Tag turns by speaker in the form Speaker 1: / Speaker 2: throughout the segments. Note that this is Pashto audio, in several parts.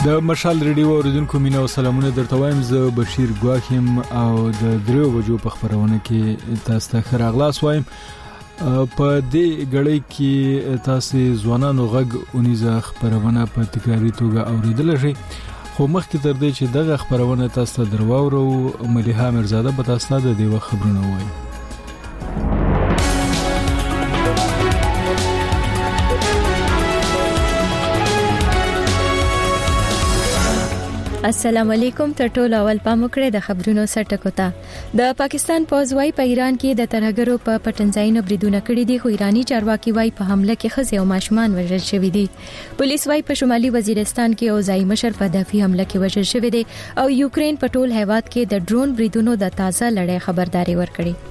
Speaker 1: د مشال ریډیو اوریدونکو مینه او سلامونه درته وایم. زه بشیر ګواخیم او د 3 بجو په خبرونه کې تاسو ته خراغلاس وایم. په دې غړې کې تاسو ځوانانو غږ اونیزه خبرونه په تکراری توګه اوریدل شي. خو مخکې تر دې چې دغه خبرونه تاسو ته درواورو، مليحه مرزاده به تاسو ته د دې خبرونه وایي.
Speaker 2: السلام علیکم. تر ټولو اول پام وکړئ د خبرونو سرټکو ته. د پاکستان پوځ وايي په ایران کې د ترهګرو په پټنځایونو بریدونه کړي دي، خو ایرانی چارواکي وايي په حمله کې ښځې او ماشومان وژل شوي دي. پولیس وايي په شمالي وزیرستان کې او ځای مشر په دفاعي حمله کې وژل شوی دی او یوکرين په ټول هیواد کې د ډرون بریدونو د تازه لړۍ خبرداري ورکړي.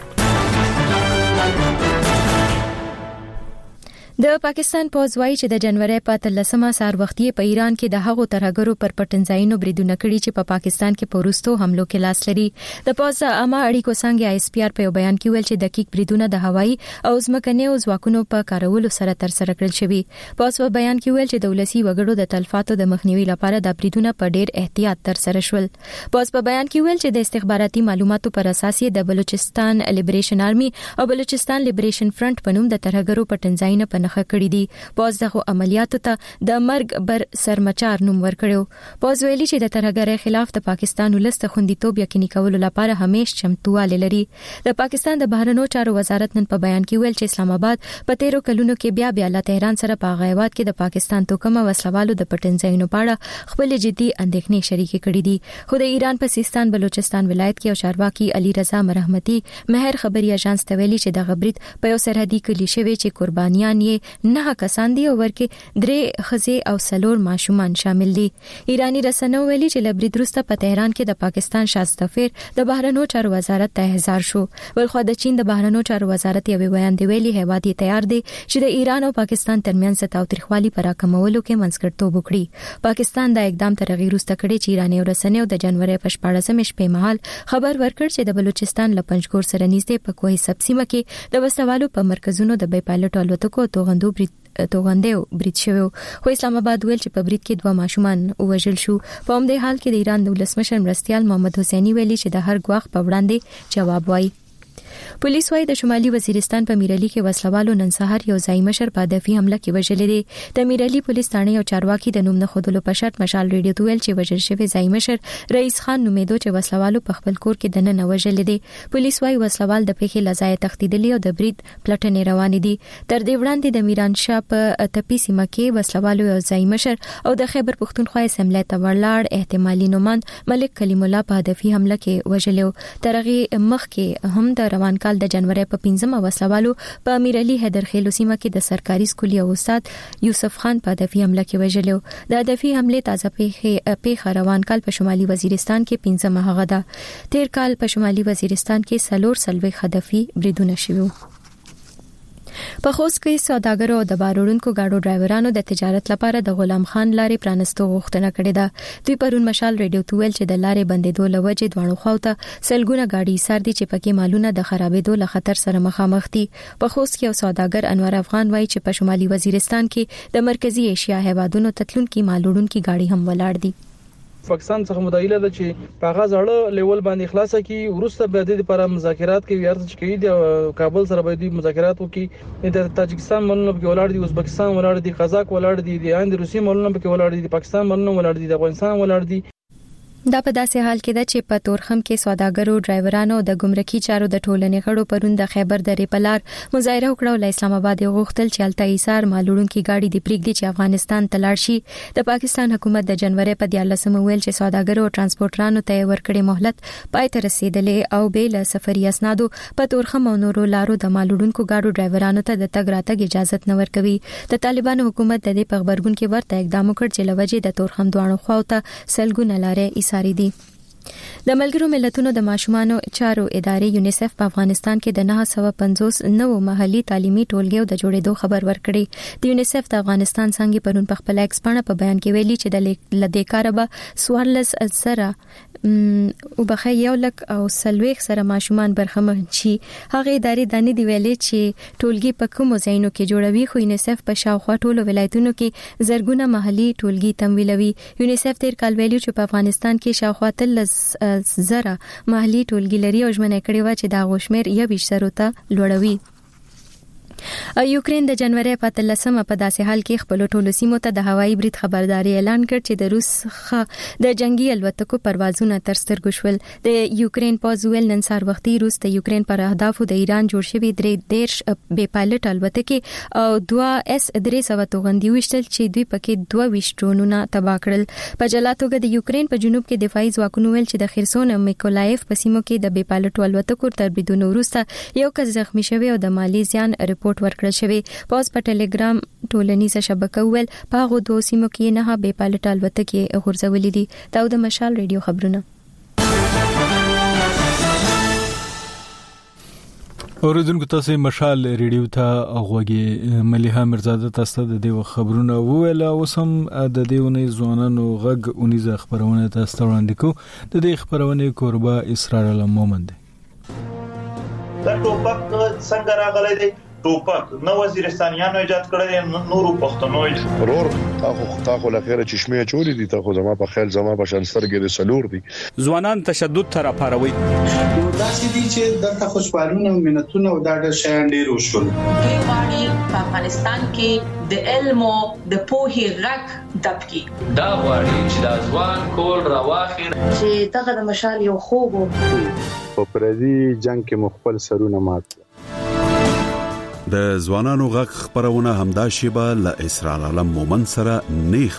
Speaker 2: د پاکستان پوځ وايي چې د جنوري په 13مه سار وختي په ایران کې د هغو ترهګرو پر پټنځایونو بریدونه کړي چې په پاکستان کې پورستو حملو کې لاس لري. د پوځ عامه اړیکو څنګه ISPR په بیان کې ویل چې دقیق بریدونه د هوایي او ځمکنیو ځواکونو په کارولو سره تر سره کړل شوي. پوځ په بیان کې ویل چې دولتي وګړو د تلفاتو د مخنیوي لپاره د بریدونه په ډیر احتیاط تر سره شول. پوځ په بیان کې ویل چې د استخباراتي معلوماتو پر اساس د بلوچستان لیبریشن آرمي او بلوچستان لیبریشن فرنٹ په نوم د ترهګرو پټنځایونه په نخښه کړی دي. پوځ دغه عملیاتو ته د مرګ بر سرمچار نوم ورکړو. پوځ ویلي چې د ترهګرۍ خلاف د پاکستان ولست خوندیتوب یقیني کولو لپاره همیش چمتواله لري. د پاکستان د بهرنیو چارو وزارت نن په بیان کې ویل چې اسلام آباد په 13 کلونو کې بیا له تهران سره په غیوات کې د پاکستان توکمه وسلوالو د پټنځایونو په اړه خپل جدي اندېښنې شریکې کړې دي. خو د ایران په سیستان بلوچستان ولایت کې او چارواکي علي رضا مرحمتي مهر خبري اژانس ته ویلي چې د غبرید په یو سرحدي کلی شوی چې قربانیان یې 9 کسان دي او ورکه 3 ښځې او 4 ماشومان شامل دي. ایرانی رسنیو ویلي چې لبرید وروسته په تهران کې د پاکستان شاه سفیر د بهرنیو چارو وزارت ته احضار شو. ولخوا د چین د بهرنیو چارو وزارت یو بیان دی ویلي هیواد تیار دی چې د ایران او پاکستان ترمنځ تاوتریخوالي پر راکمولو کې منځګړیتوب وکړي. پاکستان د اقدام تر غیر وروسته کړي چې ایرانی رسنیو د جنوري په 14مه شپې مهال خبر ورکړ چې د بلوچستان له پنجګور سره نږدې په کوه سبسیمه کې د وسلوالو په مرکزونو د بې پایلټ الوتکو توغندو برید شوی. خو اسلام آباد ویل چې په برید کې 2 ماشومان وژل شو. په همدې حال کې د ایران د ولسمشر مرستیال محمد حسینی ویلي چې د هر ګواښ په وړاندې جواب وایي. پولیس وايي د شمالي وزیرستان په میرالي کې وسلوالو نن سهار یو ځای مشر په دفاعي حمله کې وژل دي. د میرالي پولیس ثانه او چارواکي د نوم نه خودلو په شرط مشال ریډیو ته ویل چې وژل شوی ځای مشر رئیس خان نومیدو چې وسلوالو په خپل کور کې د نن وژل دي. پولیس وايي وسلوال د پیښې لزای تختیدلی او د برید پلټنې روان دي. تر دې وړاندې د میران شاه په تپی سیمه کې وسلوالو یو ځای مشر او د خیبر پښتونخوا اسمبلی ته ولاړ احتمالي نوماند ملک کلیم الله په دفاعي حمله کې وژل. ترغه مخ کې هم د روان کال د جنوري په 15مه وسلوالو په میرالي حیدرخیلو سیمه کې د سرکاري سکولي او استاد یوسف خان په دفاعي حمله کې وژل. د دفاعي حمله تازه پیښه روان کال په شمالي وزیرستان کې 15مه هغه ده. تیر کال په شمالي وزیرستان کې 4 هدفي بریدونه شوي. په خوست کې سوداګرو او د بارونکو گاډو ډرایورانو د تجارت لپاره د غلام خان لارې پرانستو غوښتنه کړې ده. دوی پرون مشال ریډیو ته ویل چې د لارې بندېدو لوجې دوانو خواته سلګونه گاډي سر دي چې پکې مالونه د خرابېدو له خطر سره مخامخ دي. په خوست کې یو سوداګر انور افغان وایي چې په شمالي وزیرستان کې د مرکزی ایشیا هیوادونو تتلونکي مالوړونکي گاډي هم ولاړ دي.
Speaker 3: پاکستان څخه مدایله ده چې په هغه ځړه لیول باندې خلاصه کی ورسته به د لپاره مذاکرات کوي ارزش کوي د کابل سره به د مذاکرات وکي. د تاجکستان ملونه په ولاړ دي، ازبکستان ولاړ دي، قزاق ولاړ دي، د اند روسي ملونه په ولاړ دي، د پاکستان ملونه ولاړ دي، د افغانستان ولاړ دي.
Speaker 2: دا په داسې حال کې ده چې په تورخم کې سوداګرو ډرایورانو د ګمرکي چارو د ټولنې غړو پرون د خیبر درې په لار مظاهره وکړه او اسلام آباد غوښتل چې الته ایثار مالوړونکي گاډي د پریږدي چې افغانستان ته لاړ شي. د پاکستان حکومت د جنوري په 14مه ویل چې سوداګرو او ترانسپورټرانو ته ورکړې مهلت پای ته رسیدلې او به له سفري اسنادو په تورخم او نورو لارو د مالوړونکو گاډو ډرایورانو ته د تګ راتګ اجازه نه ورکوي. د طالبانو حکومت د دې په خبرګون کې ورته اقدام وکړ چې لوجې د تورخم دوانو خواته سلګونه لارې ایثاري دي. د ملګرو ملتونو د ماشومانو چارو ادارې یونیسف په افغانستان کې د 950 نوو محلي تعلیمي ټولګیو د جوړېدو خبر ورکړي. د یونیسف د افغانستان څنګه پرون په خپل ایکس باندې په بیان کې ویلي چې د لدې کاربه 14,000 او بخې یو لک او سلويخ سره ماشومان برخمن شي. هغه ادارې دانې دی ویلي چې ټولګي په کومو ځایونو کې جوړوي، خو یونیسف په شاوخوا ټولو ولایتونو کې زرګونه محلي ټولګي تمویلوي. یونیسف تیر کال ویلي چې په افغانستان کې شاوخوا 13,000 محلي ټولګي لري او ژمنه کړې و چې دا غوښمیر 20,000 ته لوړوي. یوکرين د جنوري په 13مه په داسې حال کې خپل ټولو سیمو ته د هوایي برید خبرداري اعلان کړ چې د روس د جنگي الوتکو پروازونه تر سترګو شول. د یوکرين پوز ویل نن سهار وختي روس د یوکرين پر اهدافو د ایران جوړ شوی 3 بې پایلټ الوتکې او 2 S-300 توغندي وشتل چې دوی پکې 22 ډرونونه تباه کړل. په جلا توګه د یوکرين په جنوب کې دفاعي ځواکونو ویل چې د خرسون او میکولایف په سیمو کې د بې پایلټ الوتکو تر بریدونو وروسته یو کس زخمی شوی او د مالی زیان رپورټ ورکړل شوی. پوز په ټلګرام ټولنیزه شبکه ول په هغه دوه سیمو کې نه به پایلټ الوتکې غورځولې دي. دا د مشال ریډیو خبرونه.
Speaker 1: اوریدونکو تاسو مشال ریډیو ته غوږی مليحه مرزاده تاسو د دې خبرونه وویل او سم د دېونې ځوانانو غږ اونیزه خبرونه تاسو وړاندې کو. د دې خبرونه کوربه اسرار المومن دی.
Speaker 4: دا ټوپک څنګه راغلی دی؟ ټوپک نو وزیرستانیانو ایجاد کړی، نورو پښتنو
Speaker 5: ورور تاخو لخيره چشمه چولې دي، تاخو زما په خیال زما په شانسترګې د سلور دي.
Speaker 6: ځوانان تشدد تر اپاروي
Speaker 7: داسې دي چې دغه خوشبالونه او منتونه او دا د شیان ډیر وشول.
Speaker 8: غواړي په افغانستان کې د علم او د پوهې غږ دبکی.
Speaker 9: دا غواړي چې د ځوان کول راواخي
Speaker 8: چې دغه د مشال یو خوب
Speaker 10: په پردي جنگ کې مخبل سرونه مات.
Speaker 11: د ځوانانو غږ خبرونه همدا شیبه ل اسرار علم مومن سره نیخ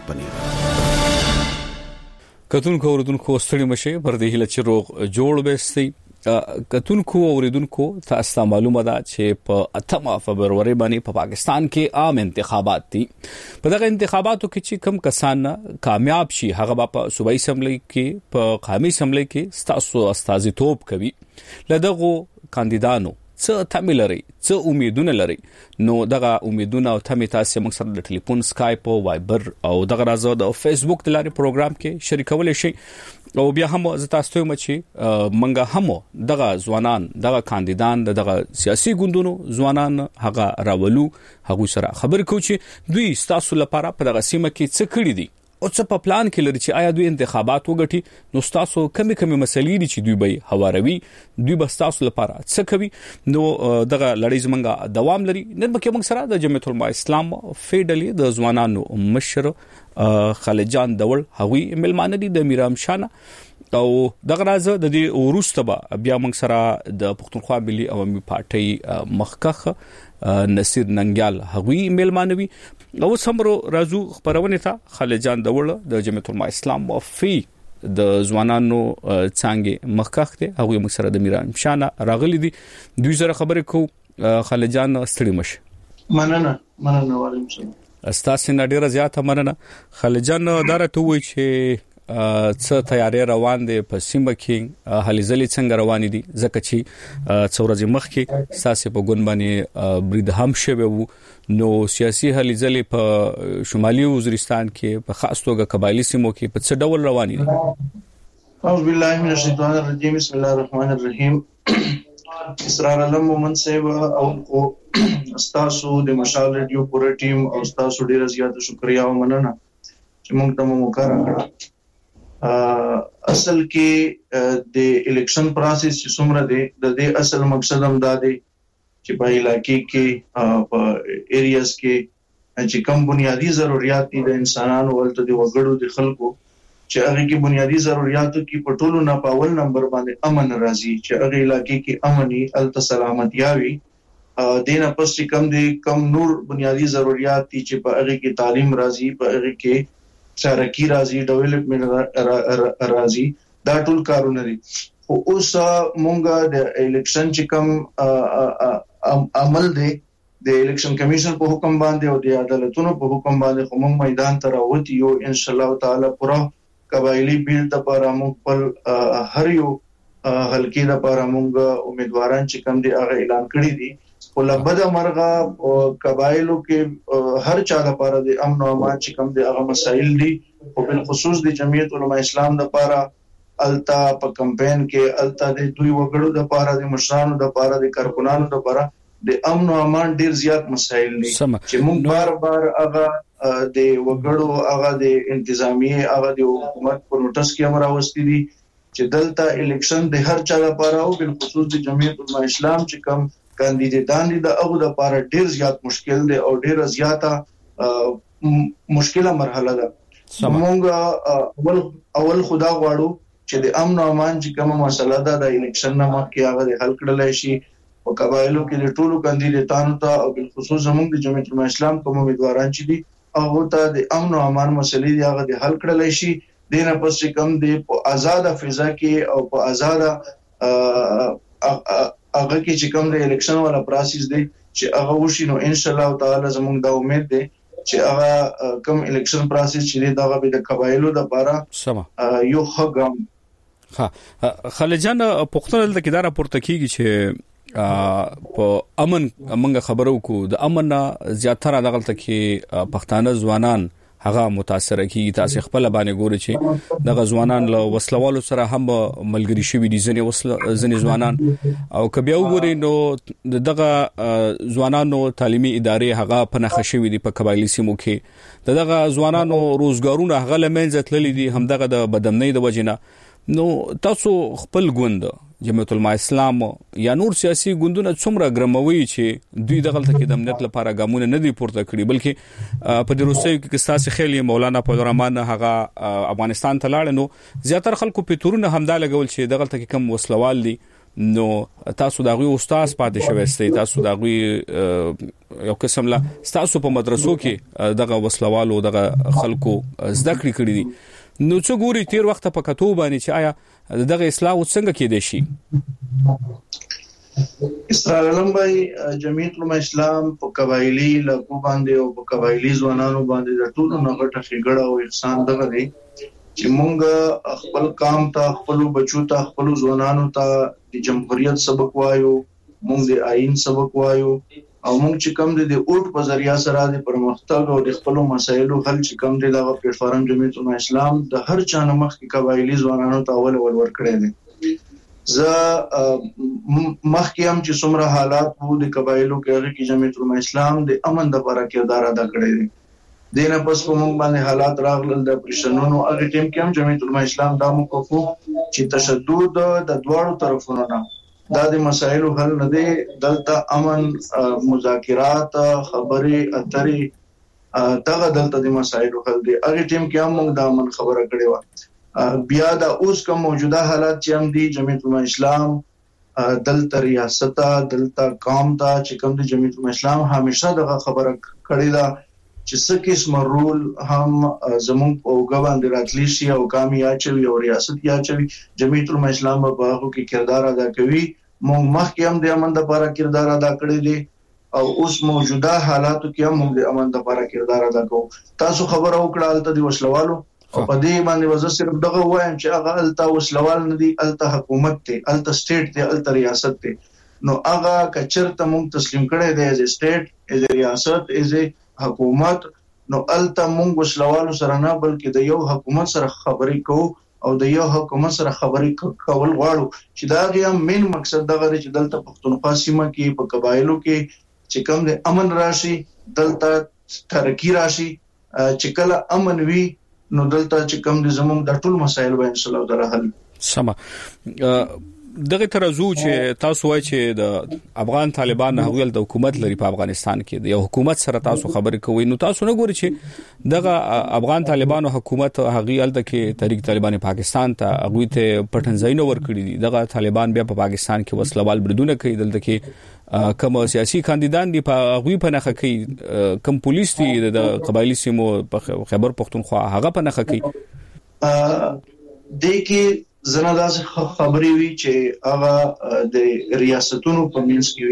Speaker 11: پنیر.
Speaker 6: کتونکو اوریدونکو ستړي مشه پر دې هله چې روغ جوړ بهستي. کتونکو اوریدونکو تاسو معلومه ده چې په 8 فبرवरी باندې په پاکستان کې عام انتخابات دي. په دغه انتخاباتو کې چې کم کسان کامیاب شي هغه په صوبایي اسمبلی کې په قومي اسمبلی کې ستاسو استازیتوب کوي. لدغه کاندیدانو څه تمه لري، څه امیدونه لري، نو دغه امیدونه او تمه تاسو موږ سره د ټلیفون، سکایپ او وایبر او دغه راځو د فیسبوک د لارې پروګرام کې شریکول شي. او بیا هم زه تاسو ته مچي منګه هم دغه ځوانان، دغه کاندیدان، دغه سیاسي ګوندونو ځوانان هغه راولو، هغه سره خبر کوو چې دوی تاسو لپاره په دغه سیمه کې څه کړی دي او څه په پلان کې لري چې آیا دوی انتخابات وګټي. نو تاسو کمی مسلې دي چې دوی به هواروي، دوی به تاسو لپاره څه کوي. نو دغه لړۍ زمنګ دوام لري. نن به موږ سره د جمعیت العلماء اسلام فیډلې د ځوانانو مشر خالد جان دول هغوی ملمانه دي د میرام شانه او دغه راز د دې وروسته بیا موږ سره د پښتونخوا ملي عوامي پارټي مخکخ نصیر ننګیال هغوی ملمانوي او سمرو رازو خبرونه ته خالد جان دول د جمعیت العلماء اسلام وفي د ځوانانو څنګه مخکخ ته هغوی موږ سره د میرام شانه راغلي دي. دوی سره خبرې کو. خالد جان ستړي مشه.
Speaker 7: مننه وعلیکم السلام.
Speaker 6: استاسو نه ډیره زیاته مننه. خالد جان دارته وای چې څه تیاری روان دي په سیمه کې، هلي ځلې څنګه روان دي ځکه چې څورځي مخ کې ساسي په ګون باندې برید هم شوی وو. نو سیاسي هلي ځلې په شمالي وزیرستان کې په خاص توګه قبایلی سیمو کې په څه ډول روان دي؟
Speaker 7: اعوذ بالله من الشیطان الرجیم، بسم الله الرحمن الرحیم. اسرار علم مومن صاحب او استاسو د مشال ریډیو پوره ټیم او استاسو ډیر زیات شکریا او مننه چې موږ ته موقع راکړه. اصل کې د الیکشن پروسس چې څومره دی د دې اصل مقصد هم دا دی چې په علاقې کې په ایریاز کې چې کوم بنیادی ضرورت دي د انسانانو ولته د وګړو د خلکو چې هغه کې بنیادی ضرورتو کې په ټولو نه پاول نمبر باندې امن راځي، چې هغه علاقې کې امني الته سلامتی وي. دینه پس چې کم نور بنیادی ضرورت دي چې په هغه کې تعلیم راځي، په هغه کې سرکی راځي، ډیولپمنٹ راځي، دا ټول کارونه دي. او اوس مونږه د الیکشن چې کوم عمل دی د الیکشن کمیشن په حکم باندې او د عدالتونو په حکم باندې کوم میدان ته راوتی یو ان شاء الله تعالی پورا قبایلی بیل د لپاره موږ خپل هر یو حلقې لپاره موږ امیدواران چې کوم دي هغه اعلان کړی دي. ولبد مرغه قبایلو کې هر چا لپاره د امن او امان چې کوم دي هغه مسائل دي او بل خصوص د جمعیت علماء اسلام لپاره التا په کمپاین کې التا د دوی وګړو لپاره د مشرانو لپاره د کارکونانو لپاره د امن او امان ډیر زیات مسائل دي چې موږ بار هغه د وګړو هغه د انتظامیه هغه د حکومت په نوټس کې امر واستي دي چې دلته الیکشن د هر چا لپاره او بل خصوص د جمعیت علماء اسلام چې کوم کاندیدان دي د هغه لپاره ډیر زیات مشکل دي او ډیر زیاته مشکله مرحله ده. موږ اول خدا غواړو چې د امن او امان چې کومه مسله ده د الیکشن نه مخکې هغه د حل کړل شي او قبایلو کې د ټولو کاندیدانو ته او بل خصوص زموږ د جمعیت علماء اسلام کوم امیدواران چې دي هغه ته د امن او امان مسلې دی هغه د حل کړل شي. دینه پس چې کوم دی په آزاد فضا کې او په آزاد هغه کې چې کوم د الیکشن ولا پروسس دی چې هغه وشي نو ان شاء الله تعالی زموږ د امید دی چې هغه کوم الیکشن پروسس چې دغه به د قبایلو د لپاره یو حقم.
Speaker 6: خالجان پختل د کیدار پورته کیږي چې په امن منګه خبرو کو د امن زیاتره دغلت کې پښتانه ځوانان هغه متاثر کی تاسو خپل باندې ګوري چې د ځوانان له وسلوالو سره هم ملګری شوی دي ځنې ځوانان او کبه وګوري نو دغه ځوانانو تعلیمي ادارې هغه پنهخ شوی دي په قبایلی سیمو کې دغه ځوانانو روزګارونه هغه لمنځه تللی دي هم دغه د بدمنۍ د وجنه. نو تاسو خپل ګوند جمعیت علماء اسلام یا نور سیاسي ګوندونه څومره ګرموي چې دوی دغه تل کې د امنیت لپاره ګامونه نه دي پورته کړی بلکې په دې روسي کې ستاسو خیلی مولانا فضلالرحمن هغه افغانستان ته لاړ نو زیاتره خلکو په تورونه همدا لګول چې دغه تل کې کم وسلوال دي نو تاسو دغه استاد پاتې شوي استئ تاسو دغه یو قسم لا تاسو په مدرسو کې دغه وسلوالو دغه خلکو زده کړی دي نو څو ګوري تیر وخت په کتو باندې چې آیا دغه اصلاح څنګه کېدای شي؟
Speaker 7: اسرائیل لمبای جمعیت علماء اسلام په قبایلی لکو باندې او په قبایلی ځوانانو باندې د ټولو نغټه خېګړه او احسان دغه دی چې مونږ خپل کام ته خپل بچو ته خپل ځوانانو ته د جمهوریت سبق وایو مونږ د آئین سبق وایو او مونږ چې کوم د اوټ په ذریعہ سره د پرمختګ او د خپل مسایلو حل چې کوم دی دغه پلیټفارم جمعیت علماء اسلام د هر چا نه مخکې قبایلی ځوانانو ته اول ور کړی دی. زه مخکې هم چې څومره حالات وو د قبایلو کې هغه کې جمعیت علماء اسلام د امن لپاره کردار ادا کړی دی. دینه پس په موږ باندې حالات راغلل د پرشنونو هغه ټیم کې هم جمعیت علماء اسلام دا موقفو چې تشدد د دواړو طرفونو نه دا د مسایلو حل نه دی دلته امن مذاکرات خبرې اترې دغه دلته د مسایلو حل دی. هغه ټیم کې هم موږ د امن خبره کړې و بیا د اوس کوم موجوده حالات چې هم دي جمعیت علماء اسلام دلته ریاست دلته قوم ته چې کوم د جمعیت علماء اسلام همیشه دغه خبره کړې ده چې څه قسم رول هم زموږ په وګوند راتلی شي او قومي اچوي او ریاست اچوي جمعیت علماء اسلام په هغه کې کردار ادا کوي. موږ مخکې هم د امن لپاره کردار ادا کړی دی او اوس موجوده حالاتو کې هم موږ د امن لپاره کردار ادا کوو. تاسو خبره وکړه الته د وسلوالو او په دې باندې وزه صرف دغه وایم چې هغه الته وسلوال نه دي الته حکومت ته الته سټیټ ته الته ریاست ته نو هغه کچرته موږ تسلیم کړی دی از سټیټ از ریاست از حکومت نو الته مونږ وسلوالو سره نه بلکې د یو حکومت سره خبرې کوو او د یو حکومت سره خبرې کول غواړو چې دا غي مین مقصد دغه چې دلته پښتونخوا سیمه کې په قبایلو کې چې کوم د امن راشي دلته ترقی راشي چې کله امن وي نو دلته چې کوم د زموږ د ټول مسایل به ان شاء الله تعالی حل
Speaker 6: سم. دغه ترازو چې تاسو وایي چې د افغان طالبان هغوی د حکومت لري په افغانستان کې د یو حکومت سره تاسو خبرې کوئ نو تاسو نه ګورئ چې دغه افغان طالبانو حکومت هغوی الته کې تحریک طالبان پاکستان ته هغوی ته پټنځایونه ورکړي دي دغه طالبان بیا په پاکستان کې وسلوال بریدونه کوي دلته کې کوم سیاسي کاندیدان دي په هغوی په نخښه کوي کوم پولیس دي د قبایلی سیمو په خیبر پختونخوا هغه په نخښه کوي
Speaker 7: د کې زنه داسې خبرې وی چې هغه د ریاستونو په منځ کې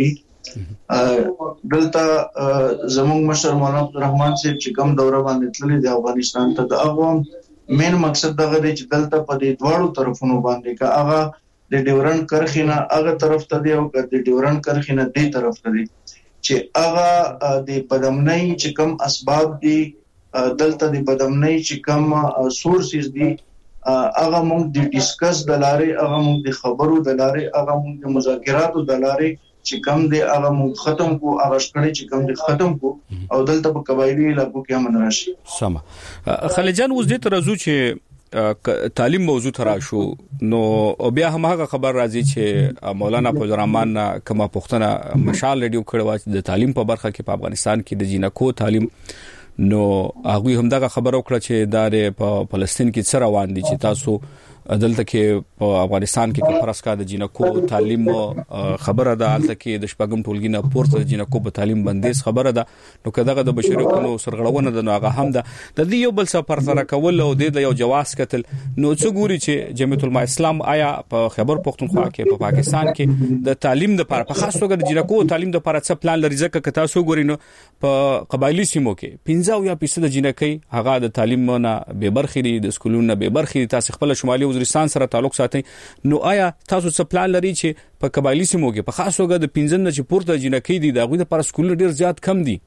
Speaker 7: وی دلته زموږ مشر مولانا عبدالرحمن صاحب چې کوم دوره باندې تللی د افغانستان ته د هغه مین مقصد دغه دی چې دلته په دې دواړو طرفونو باندې کا هغه د ډیورنډ کرښې نه هغه طرف ته دی او د ډیورنډ کرښې نه دې طرف ته دی چې هغه د بدامنۍ چې کم اسباب دي دلته د بدامنۍ چې کم سورسز دي هغه موږ د ډیسکس د لارې هغه موږ د خبرو د لارې هغه موږ د مذاکراتو د لارې چې کم دی هغه موږ ختم کو هغه شکړې چې کم دی ختم کو او دلته په قبایلی علاقو کې امن راشي.
Speaker 6: سم خلیجان اوس دې ترازو چې تعلیم موضوع ترا شو نو بیا هم هغه خبر راځي چې مولانا فضل الرحمن کما پښتنه مشال ریډیو کړو د تعلیم په برخه کې په افغانستان کې د جینکو تعلیم نو هغه هم دغه خبر وکړه چې د په فلسطین کې څه روان دي چې تاسو دلته کې په افغانستان کې کفرسکا د جینکو تعلیم خبره ده الته کې د شپږم ټولګي نه پورته د جینکو په تعلیم بندیز خبره ده نو کداغه د بشري حقوقو سرغړونه ده هغه هم ده د دې یو بل څه پرتره کول او د یو جواز کتل نو څو ګوري چې جمعیت العلماء اسلام آیا په خیبر پختونخوا کې په پاکستان کې د تعلیم د پر په خاص توګه د جینکو تعلیم د پر څه پلان لري ځکه که تاسو ګورئ نو په قبایلی سیمو کې 15% د جینکې هغه د تعلیم نه به برخې دي د سکولونو به برخې تاسو خپل شمالي وزیرستان سره تعلق ساتي نو آیا تاسو څه پلان لري چې په قبایلی سیمو کې په خاص توګه د 15 نه چې پورته جنکې دي دغه لپاره سکول ډیر زیات کم دي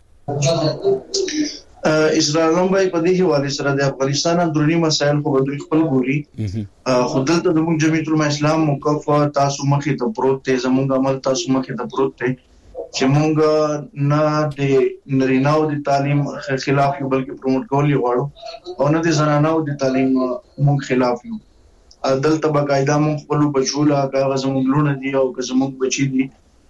Speaker 7: اسرائیل باندې په دې حواله سره د افغانستان اندرونی مسایل خو دوی خپل ګوري خودل ته د جمعیت العلماء اسلام موقف تاسو مخې ته پروت ته زموږ عمل تاسو مخې ته پروت ته چې مونږ نه د نریناو د تعلیم خلاف یو بلکې پروموټ کول غواړو او نه د زنانو د تعلیم مونږ خلاف یو دلته باقاعده مونږ خپل بچولا کاغذ مونږ لونه دي او که زموږ بچی دي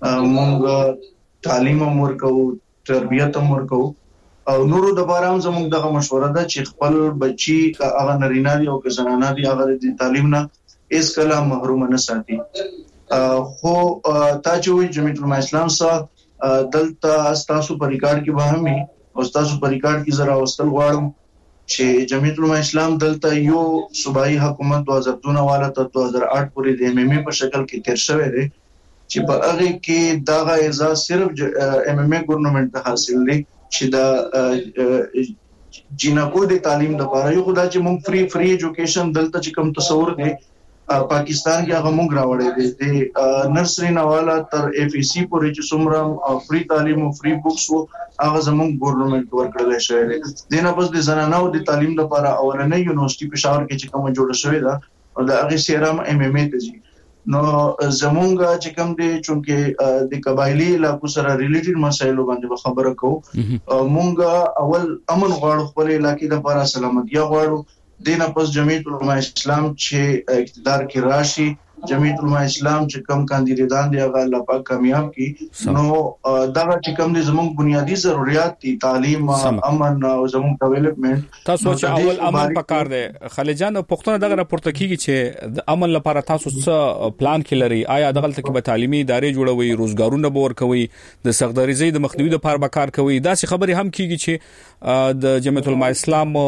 Speaker 7: مونږ تعلیم ورکو تربیت ورکو او نورو د باره هم زموږ دغه مشوره ده چې خپل بچی هغه نرینا دي او که زنانه دي هغه د تعلیم نه اس کله محروم نه ساتي خو تا چې جمعیت العلماء اسلام سره دلته تاسو په ریکارډ کې به همي او تاسو په ریکارډ کې زرا واستل غواړم چې جمعیت العلماء اسلام دلته یو صوبایي حکومت 2002 والا تر 2008 پورې د MMA په شکل کې تیر شوی دی چې په هغه کې دغه اعزاز صرف MMA ګورنمنت ته حاصل دی چې دا جینکو د تعلیم لپاره یو خدای چې مونږ فری ایجوکیشن دلته چې کوم تصور دی پاکستان کې هغه مونږ راوړی دی د نرسري نواله تر FEC پورې چې څومره فری تعلیم او فری بوکس وو هغه زمونږ ګورنمنت ورکړل شوی دی دینه بس د زنانو د تعلیم لپاره اولنې یونیورسيټي پېښور کې چې کوم جوړ شوی دا او د هغه سیرام MMA ته ځي نو زمونږ چې کوم دی چې د قبایلی علاقو سره ریلیټډ مسایلو باندې خبره کوو مونږ اول امن غواړو خپل علاقې لپاره سلامتی غواړو دینه پس جمعیت العلماء اسلام چې اقتدار کې راشي جمعیت العلماء اسلام چې کم کاندیدان دی هغه الله پاک کامیاب کی نو دا چې کم دي زموږ بنیادی ضرورت دي تعلیم امن او زموږ ډیولپمنٹ
Speaker 6: تاسو چې اول امن پکار دی خلیجان پښتون دغه راپورته کیږي چې د امن لپاره تاسو څه پلان کې لري آیا دغه تل کې به تعلیمي ادارې جوړوي روزګارونه به ورکوي د سختداري د مخنیوي لپاره به کار کوي دا څه خبري هم کیږي چې د جمعیت العلماء اسلام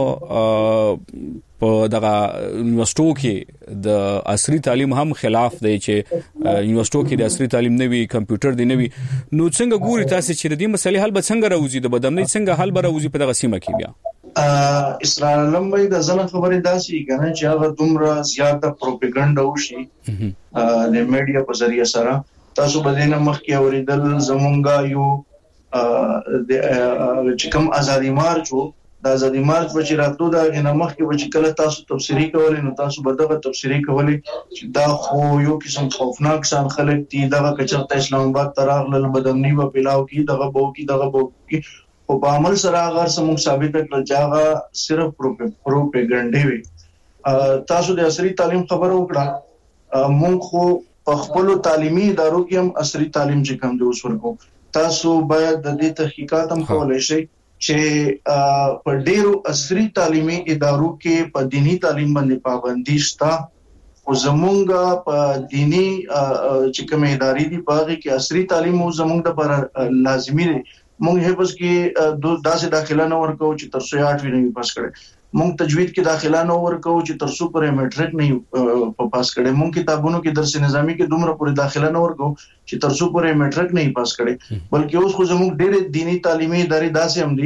Speaker 6: په دغه یونیورسيټو کې د عصري تعلیم هم خلاف دی چې یونیورسيټو کې د عصري تعلیم نوي کمپیوټر دی نوي نو څنګه ګوري تاسو چې د دې مسلې حل به څنګه راوځي د بدامنۍ څنګه حل به راوځي په دغه سیمه کې بیا
Speaker 7: اسرائیل لمبي د ځنه خبرې داسي کنه چې هغه دومره زیاته پروپاګاندا وشي د میډیا په ذریعہ سره تاسو به نه مخکې اوریدل زمونږه یو د چې کوم ازادي مارچ وو د ازادي مارچ په چې راتلو دا غنمخ کې چې کله تاسو تفسیری کولې نو تاسو به دغه تفسیری کولې چې دا خو یو قسم خوفناک شان خلک دي دغه کچرته اسلام آباد تراغل بدامنی و پلاو کې دغه بو کې او په عمل سره هغه سمون ثابت کړل چې هغه صرف پروپاګاندا وي تاسو د عصري تعلیم خبره وکړه مونږ خو په خپل تعلیمي ادارو کې هم عصري تعلیم چې کوم دی اوس ورکو تاسو باید د دې تحقیقات هم کولای شئ چې په ډیرو عصري تعلیمي ادارو کې په دینی تعلیم باندې پابندي شته او زمونږ په دینی چې کومه ادارې دي په هغه کې عصري تعلیم او زمونږ لپاره لازمي دی مونږ هیڅ کې داسې داخله نه ورکو چې تر 8 نه پاس کړي مونږ تجوید کې داخله نه ورکو چې تر 100 پورې میټریک نه پاس کړي مونږ کتابونو کې درس نظامی کې دومره پورې داخله نه ورکو چې تر 100 پورې میټریک نه پاس کړي بلکې اوس خو زموږ ډېر دینی تعلیمي ادارې داسې هم دي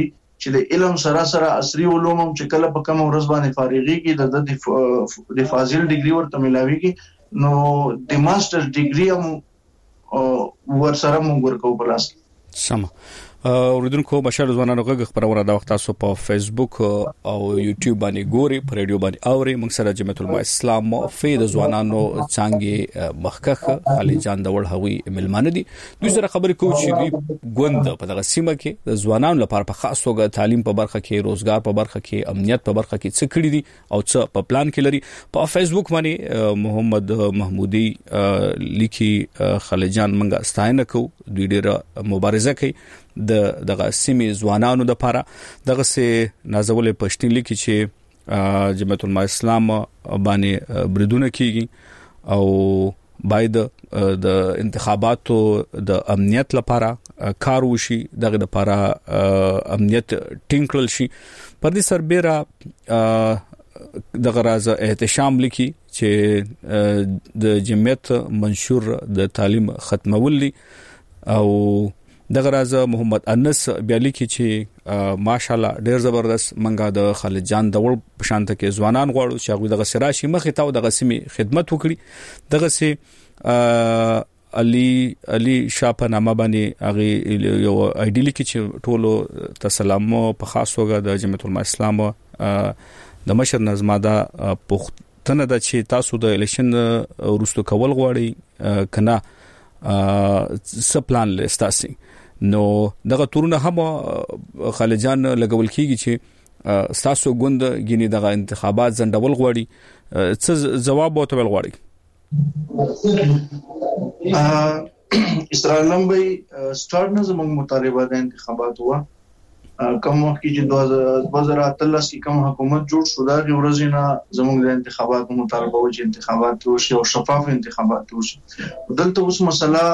Speaker 7: چې د علم سره عصري علوم هم چې کله په کوم ورځ باندې فارغيږي د فاضل ډیګري ورته ملاويږي نو د ماستر ډیګري هم ورسره موږ ورکو بلاس
Speaker 6: سم اوریدونکو بشر ځوانانو غږ خبرونه دا وخت تاسو په فیسبوک او یوټیوب باندې ګوري په ریډیو باندې اوري موږ سره جمعیت العلماء اسلام فید ځوانانو څنګه مخکخ علي جان دول هوی ملمانه دي دوی سره خبرې کوو چې دوی ګوند په دغه سیمه کې د ځوانانو لپاره په خاص توګه تعلیم په برخه کې روزګار په برخه کې امنیت په برخه کې څه کړی دي او څه په پلان کې لري په فیسبوک باندې محمد محمودي لیکي خلجان منګه ستاینه کو دوی ډیره مبارزه کوي دغه سیمه ځوانانو د لپاره دغه سه نازولې پښتون لیکي چې جمعیت العلماء اسلام باندې بریدونه کیږي او باید د انتخاباتو د امنیت لپاره کار وشي دغه لپاره امنیت ټینګل شي پر دې سربېره دغه راز احتشام لیکي چې د جمعیت منشور د تعلیم ختمول دي او دغه راز محمد انس بیا لیکي چې ماشاءالله ډیر زبردست منګه د خالد جان دول په شانته کې ځوانان غواړو چې هغه دغه سراشي مخې ته دغه سیمه خدمت وکړي دغه سي علي شاپنامه باندې هغه یو ایډیلی کې چې ټولو تسلام په خاص توګه د جمعیت العلماء اسلام د مشر نظماده پښتنه د چې تاسو د الیکشن وروسته کول غواړي کنه څه پلان لستاسي نو دغه تورونه هم خالجان لګول کیږي چې تاسو ګوند غني دغه انتخابات زندول غواړي څه جواب وته ول غواړي
Speaker 7: اسرائیل لمبي سٹارټ نه زموږ مطالبه د انتخابات هوا کوم وخت چې 2013 کې کوم حکومت جوړ شو دا ورځې نه زموږ د انتخاباتو مطالبه و چې انتخابات وشي او شفاف انتخابات وشي دلته اوس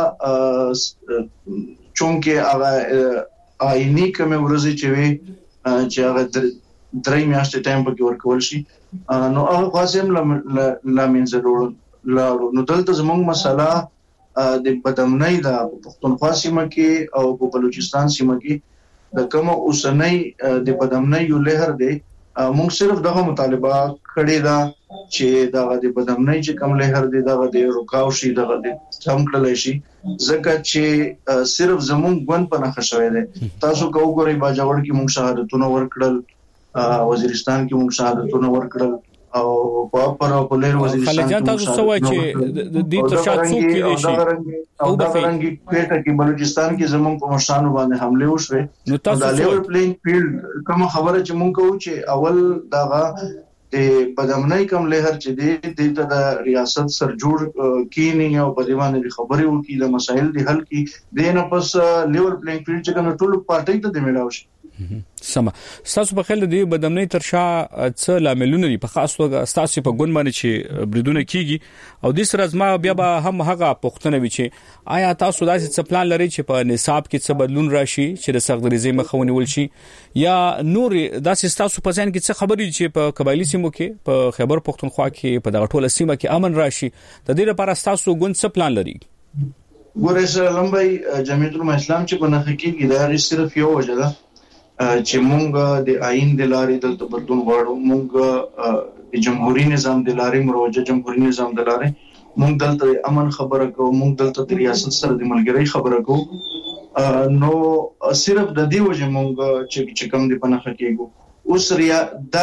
Speaker 7: مسله چونکه هغه آئینی کوم ورځې چې وي چې هغه درې میاشتې ټایم پکې ورکول شي نو هغه قاسم لامینځه لاړو نو دلته زموږ مسله د بدامنۍ د پښتونخوا سیمه کې او په بلوچستان سیمه کې د کوم اوسنۍ د بدامنۍ یو لهر دی موږ صرف دغه مطالبه کړې ده چې دغه د بدامنۍ چې کوم لهر دی دغه د رکاو شي دغه د کم کړل شي ځکه چې صرف زموږ ګوند په نخښه شوی دی تاسو کو ګورئ باجوړ کې موږ شهادتونه ورکړل وزیرستان کې موږ شهادتونه ورکړل او په پر لیر وزیرستان
Speaker 6: خلجان تاسو سوای چې د دې ترشات څوک کې شي
Speaker 7: او د فرنګي کوټه کې بلوچستان کې زموږ په مشانو باندې حمله وشوه نو تاسو د لیول پلینګ فیلډ کوم خبره چې مونږ کوو چې اول دغه د بدامنۍ کوم لهر چې د ریاست سر جوړ کینی او په دیوانه د خبرې وکي د مسایل د حل کی دینه پس لیول پلینګ فیلډ چې کوم ټول پارټي ته د ملاوي
Speaker 6: سم تاسو په خل دی بدامنۍ ترشا څه لاملونه دي په خاص توګه تاسو په ګوند باندې چې بریدونه کیږي او د سر ازما بیا به هم هغه پښتنه وي چې آیا تاسو داسې څه پلان لرئ چې په نصاب کې څه بدلون راشي چې د سختګریزي مخاوني ول شي یا نور داسې تاسو په ځان کې څه خبرې چې په قبایلی سیمو کې په خیبر پښتونخوا کې په دغه ټوله سیمه کې امن راشي د دې لپاره تاسو ګوند څه پلان لري
Speaker 7: ګورئ سره لمبي جمعیت العلماء اسلام چې په نخ کې دا صرف یو وجه ده چې مونږ د آئین د لارې دلته بدلون غواړو مونږ د جمهوریت نظام د لارې مروجه جمهوریت نظام د لارې مونږ دلته امن خبره کوو مونږ دلته د ریاست سره د ملګری خبره کوو نو صرف د دې وجه مونږ چې کوم د پنهخه کېګو اوس ریا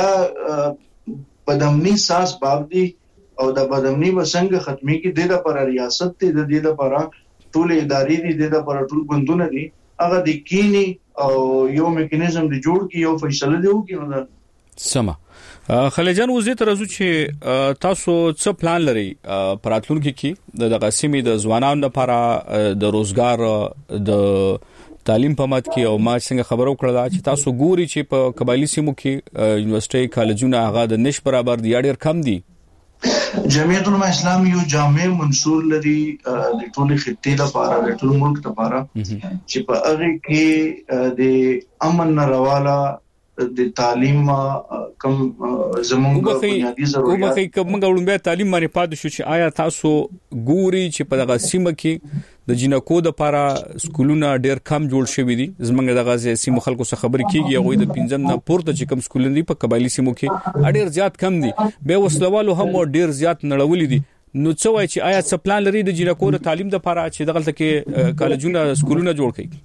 Speaker 7: دا بدامنۍ ساس باب دي او د بدامنۍ وسنګ ختمي کې د لپاره ریاست ته د دې لپاره ټول ادارې دي د لپاره ټول بندونه دي هغه د کینی او یو میکانیزم دی جوړ کی یو فیصله دی وکړي نو
Speaker 6: سما خلجان وزیر تر ازو چې تاسو څه پلان لري پراتلونکو کې د قسمي د ځوانانو لپاره د روزګار د تعلیم په مات کې او ما څنګه خبرو کړل چې تاسو ګوري چې په قبایلی سیمو کې یونیورسيټي کالجونه هغه د نش برابر دی ډیر کم دي
Speaker 7: جمعیت العلماء اسلام یو جامع منشور لري د ټول خطې لپاره د ټول ملک لپاره چې په هغه کې د امن رواله د تعلیم کم زموږ بنیادی ضرورت
Speaker 6: کومه کومه تعلیم باندې پاتې شو چې آیا تاسو ګوري چې په دغه سیمه کې د جنکو د لپاره سکولونه ډیر کم جوړ شوي دي زمونږ د غازي سیمو خلکو څخه خبرې کیږي هغه د 15 نه پورته چې کم سکولونه دي په قبایلی سیمو کې ډیر زیات کم دي به وسلوالو هم ډیر زیات نړولې دي نو څه وایي چې آیا څه پلان لري د جنکو د تعلیم د لپاره چې دغلت کې کالجونه سکولونه جوړ کړي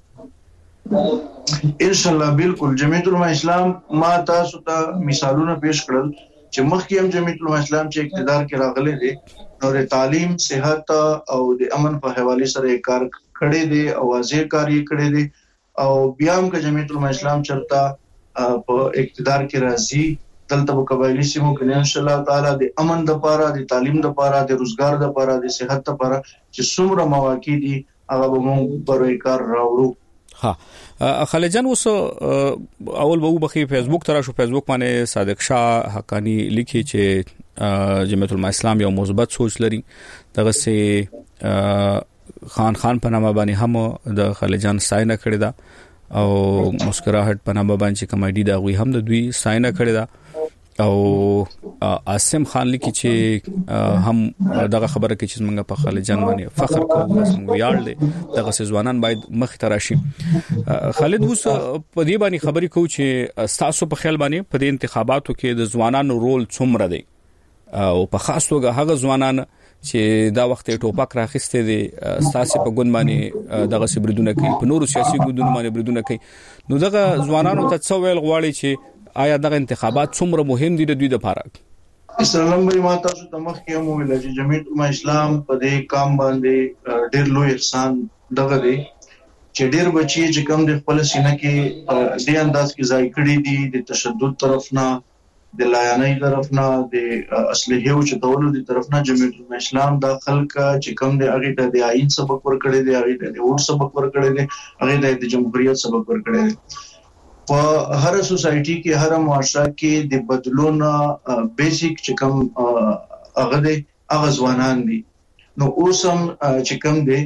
Speaker 7: ان شاء الله بالکل جمعیت العلماء اسلام ما تاسو ته مثالونه پیش کړل چې مخکې هم جمعیت العلماء اسلام چې اقتدار کې راغلي دي نو د تعلیم صحت او د امن په حواله سره کار کړی دي او واضح کار یې کړی دي او بیا هم چې جمعیت العلماء اسلام چرته په اقتدار کې راځي دلته په قبایلی سیمو کې ان شاء الله تعالی د امن د لپاره د تعلیم د لپاره د روزګار د لپاره د صحت لپاره چې څومره مواقع دي هغه به موږ پر کار راوړو.
Speaker 6: ها خالجان اوس اول به بخي فیسبوک ترا شو فیسبوک باندې صادق شاه حقانی لیکي چې جمعیت العلماء اسلام یو مثبت سوچ لري دغه سه خان په نامه باندې هم د خالجان ساينه کړی دا او مسکراهټ په نامه باندې کمیډي دا غوي هم د دوی ساينه کړی دا او عاصم خان لیکي چې هم دغه خبره کې چې موږ په خالجان باندې فخر کوو موږ ویاړ دي دغه ځوانان باید مخ ته راشي. خالد اوس په دې باندې خبرې کوو چې تاسو په خیال باندې په دې انتخاباتو کې د ځوانانو رول څومره دی او په خاص توګه هغه ځوانان چې دا وخت ټوپک راخسته دي ساسي په ګوند باندې دغه سبردونه کوي په نورو سیاسي ګوندونو باندې بردونه کوي نو دغه ځوانانو ته څو ویل غواړي چې آیا دغه انتخابات څومره مهم دي د دوی لپاره؟
Speaker 7: اسلام بری ماته تاسو ته مخکې هم ویل چې جمعیت العلماء اسلام په دې کام باندې ډېر لوی احسان دغه دی چې ډېر بچي چې کوم د خپل سینه کې دې انداز کې ځای کړی دي د تشدد طرف نه د لایانۍ طرف نه د اصلي هو چې ډول د طرف نه جمعیت العلماء اسلام د خلک چې کوم د هغه ته د آئین سبق ورکړي دي هغه ته د ووټ سبق ورکړي دي هغه د جمهوریت سبق ورکړي دي په هر سوسايټي کې هر معاشره کې د بدلون بیسیک چې کوم هغه ځوانان دي نو اوس هم چې کوم دي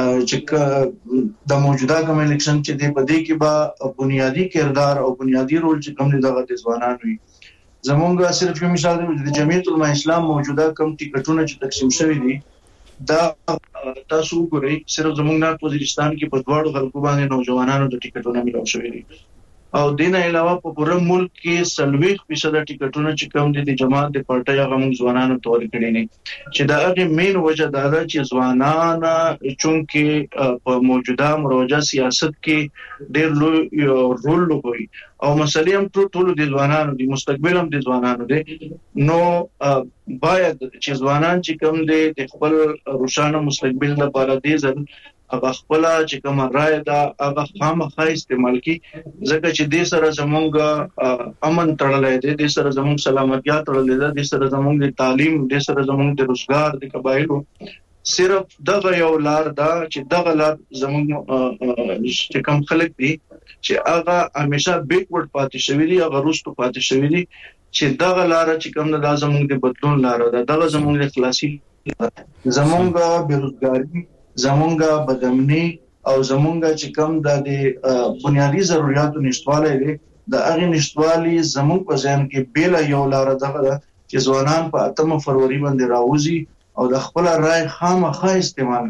Speaker 7: چې د موجوده کوم الیکشن چې دی په دې کې با بنیادی کردار او بنیادی رول چې کوم دي دغه ځوانان وي زمونږ صرف یو مثال دی د جمعیت العلماء اسلام موجوده کوم ټیکټونه چې تقسیم شوی دي دا تاسو ګورئ صرف زمونږ نه وزیرستان کې په دواړو خلکو باندې نوجوانانو د ټیکټونه ملو شوی دي او دینه علاوه په پوره ملک کې 30% ټیکټونه چې کوم دي د جماعت د پارټي هغه موږ ځوانانو تور کړی نه چې دا هغه مین وجه دا ده چې ځوانان چونکې په موجوده مروجه سیاست کې ډېر لوی رول لوبوي او مسلې هم ټول د ځوانانو د مستقبل هم د ځوانانو دي نو باید چې ځوانان چې کوم دي د خپل روښانه مستقبل لپاره دي ځل هغه خپل چې کوم رائے دا هغه خامخا استعمال کی ځکه چې د سره زمونږ امن تړلې دي د سره زمونږ سلامتیا تړلې ده د سره زمونږ د تعلیم د سره زمونږ د روزګار د قبایلو صرف دغه یو لار دا چې دغه لار زمونږ چې کوم خلک دي چې هغه همیشه بیکورډ پاتې شوی دي هغه وروسته پاتې شوی دي چې دغه لار چې کوم د زمونږ د بدلون لار ده دغه زمونږ د خلاصي زمونږ بیروزګاری زمونږه بدامنی او زمونږه چې کوم د بنیادی ضرورتو نشټواله دي د هغه نشټوالي زمونږ په ځان کې بیل یو لار ده چې ځوانان په 8 فروری باندې راوځي او د خپل رائے خامخا استعمال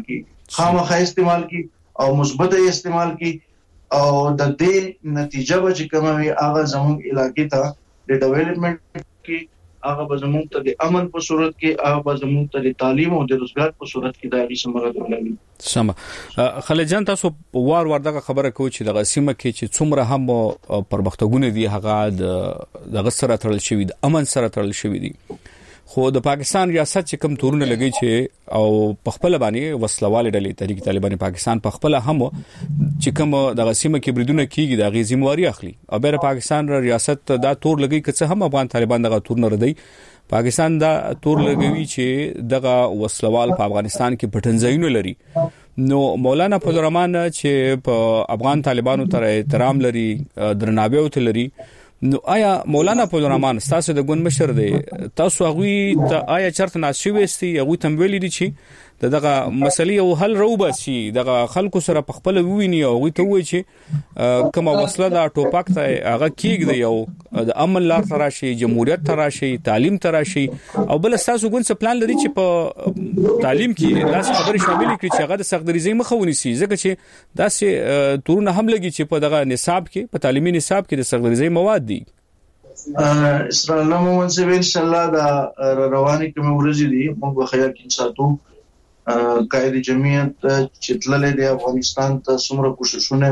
Speaker 7: کی او مثبت استعمال کی او د دې نتیجه به چې کومه وي هغه زمونږ علاقې ته د ډیولپمنٹ کې هغه به زموږ ته د امن په صورت کې هغه به زموږ ته د تعلیم او د روزګار په صورت کې د سمره ولري.
Speaker 6: سم خالجان تاسو وار دغه خبره کوي چې د سیمه کې چې څومره هم پرمختګونه دي هغه د سره تړل شوی د امن سره تړل شوی دي خو د پاکستان ریاست چې کوم تورونه لګی چې او په خپل باندې وسلواله ډلې تحریک طالبان پاکستان په خپل هم چې کوم د سیمه کې بریدونه کیږي د غي ذمہواری اخلي او بیر پاکستان ریاست دا تور لګی کڅه هم افغان طالبان دغه تور نه ردی پاکستان دا تور لګوي چې دغه وسلوال په افغانستان کې پټنځایونه لري نو مولانا فضل الرحمن چې په افغان طالبانو تر احترام لري درناوی او لري نو آیا مولانا فضل الرحمن تاسو د ګوند مشر دی تاسو هغه ته آیا چرته ناشوي استي هغه تم ویلي دي چې دغه مسلې او حل روباسي دغه خلکو سره په خپل ویني او غوي ته وای چې کومه وسله د ټوپک ته هغه کېږي یو د امن لار تراشي جمهوریت تراشي تعلیم تراشي او بل اساسو ګون څه پلان لري چې په تعلیم کې داس خبرې شامل کړي چې هغه د سختګریزي مخاوني سي ځکه چې داسې تورونه هم لګي چې په دغه نصاب کې په تعلیمي نصاب کې د سختګریزي مواد دي
Speaker 7: اسرائیل نو منځ ان شاء الله دا رواني کوم ورځې دي موږ به خیال کې ساتو قائد جمعیت چې تللې د افغانستان ته څومره کوششونه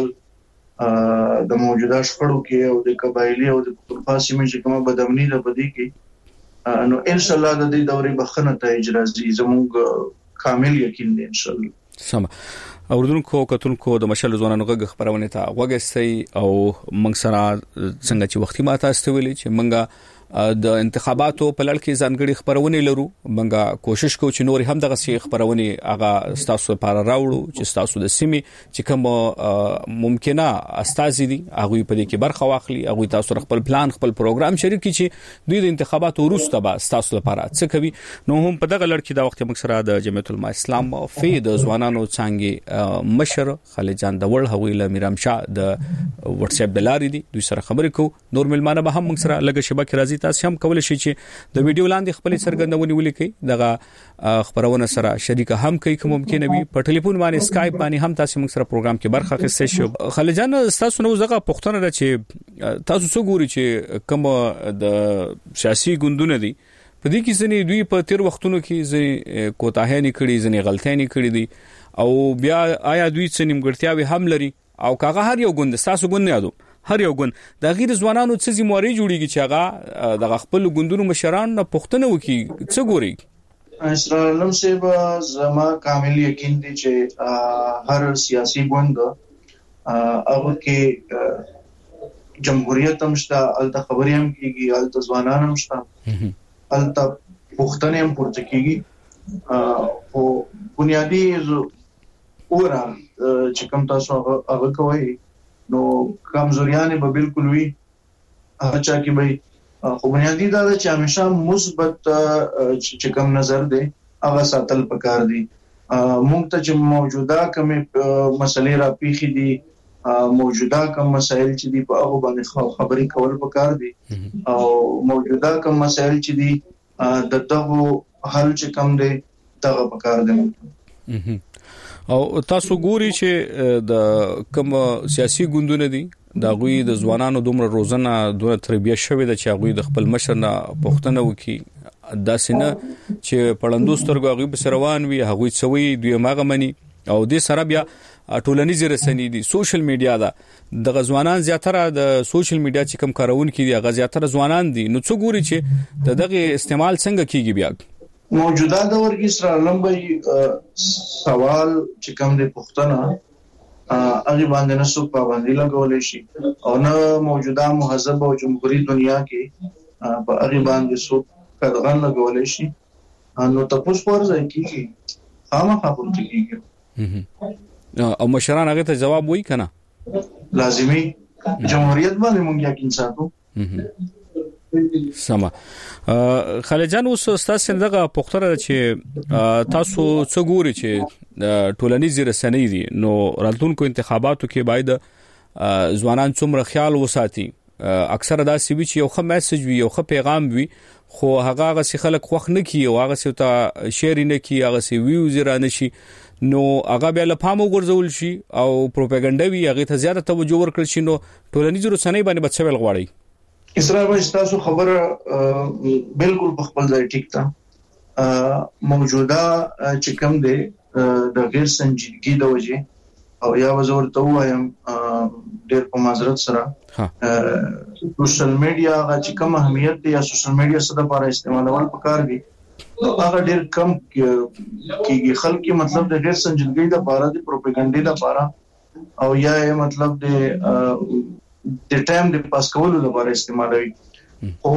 Speaker 7: وکړل د موجوده شخړو کې او د قبایلی او د پښتونخوا سیمې چې کومه بدامني ده بدی کې نو ان شاء الله د دې دورې بخنه ته اجازه زموږ کامل یقین دی ان شاء الله
Speaker 6: سم اوردونکو کتونکو د مشل ځوانانو غږ خبرونه ته وګستي او موږ سره څنګه چې وختي ماته استویلې چې موږ د انتخاباتو په لړ کې ځانګړي خبرونه لرو موږ کوشش کوو چې نور هم دغه سي خبرونه هغه ستاسو لپاره راوړو چې ستاسو د سیمې چې کوم ممکنه استازي دي هغه په دې کې برخه واخلي هغه تاسو خپل پلان خپل پروګرام شریک کړي چې دوی د انتخاباتو وروسته به ستاسو لپاره څه کوي نو هم په دغه لړ کې د وخت موږ سره د جمعیت العلماء اسلام فید ځوانانو څنګه مشر خالد جان دول هغه له میرام شاه د واتس اپ بلاري دي دوی سره خبرې کوو نور ملمانه به هم موږ سره لږه شبکه راځي تاسو هم کولای شئ چې د ویډیو لاندې خپل څرګندونې ولیکئ دغه خبرونه سره شریک هم کوي کوم ممکن وي په ټلیفون باندې سکایپ باندې هم تاسو موږ سره پروګرام کې برخه اخیستئ شئ خالد جان تاسو نو زغه پښتنه ده چې تاسو څو ګوري چې کوم د سیاسي ګوندونه دي په دې کې ځنې دوی په تیر وختونو کې ځنې کوتاهی نه کړي ځنې غلطۍ نه کړي دي او بیا آیا دوی څه نیمګړتیاوي هم لري او کاغه هر یو ګوند تاسو ګوند نه یادو هر یو ګوند د غیر ځوانانو څه ذمہواری جوړیږي چې هغه د خپل ګوندونو مشران نه پښتنه وکي څه ګوري
Speaker 7: اسرائیل نو سه زما کامل یقین دی چې هر سیاسي ګوند هغه کې جمهوریت هم شته الته خبرې هم کیږي الته ځوانان هم شته الته پښتنه هم پورته کیږي او بنیادی اورا چې کوم تاسو هغه کوي نو کمزوریانه به بالکل وي اچھا کې به خو بنیادی دا چې همیشه مثبت چې کوم نظر دی هغه ساتل پکار دي مونږ ته چې موجوده کوم مسلې را پیخي دي موجوده کوم مسایل چې دي په هغه باندې خبرې کول پکار دي او موجوده کوم مسایل چې دي د دغه حل چې کوم دي دغه پکار دي
Speaker 6: او تاسو ګوري چې د کوم سیاسي ګوندونه دي دا غوي د ځوانانو دومره روزنه دوه تربیه شوې ده چې غوي د خپل مشر نه پښتنه وکي دا سينه چې پړندو سترګو غوي په روان وي هغه څوي دوی ماغه مني او د سره بیا ټولنیز رسنۍ دي سوشل میډیا دا د ځوانان زیاتره د سوشل میډیا چې کوم کارون کړي دي هغه زیاتره ځوانان دي نو څو ګوري چې دغه استعمال څنګه کیږي بیا
Speaker 7: موجوده دور کې سره لمبي سوال چې کوم د پښتنه هغه باندې نسو پابندي لګولې شي او نه موجوده مهذب او جمهوریت دنیا کې په هغه باندې سو قدغن لګولې شي نو تاسو ورځي کیږي خامخا پورته کیږي
Speaker 6: او مشران هغه ته جواب وایي کنه
Speaker 7: لازمي جمهوریت باندې مونږ یقین ساتو
Speaker 6: سما خالد جان اوس تاسو دغه پختره چې تاسو څو ګوري چې ټولنیز رسنۍ دي نو راتلونکو انتخاباتو کې باید ځوانان څومره خیال وساتي اکثره دا سی وی چې یو ښه میسج وي یو ښه پیغام وي خو هغه څه خلک خوښ نه کی او هغه څه ته شیر نه کی هغه څه ویوز را نشي نو هغه بیا له پامو ګرځول شي او پروپاګاندا وی هغه ته زیاته توجه ورکړي شي نو ټولنیز رسنۍ باندې بچول غواړي
Speaker 7: اسرائیل تاسو خبره بالکل په خپل ځای ټیک ده موجوده چې کوم دی د غیر سنجیدګي د وجه او یا وزور ته وایم ډېر په معذرت سره سوشل میډیا چې کوم اهمیت دی یا سوشل میډیا څخه لپاره استعمالول پکار دي هغه ډېر کم کیږي خلک مطلب د غیر سنجیدګي د لپاره د پروپاګاندا لپاره او یا مطلب د ټایم د پاس کولو لپاره استعمالوي او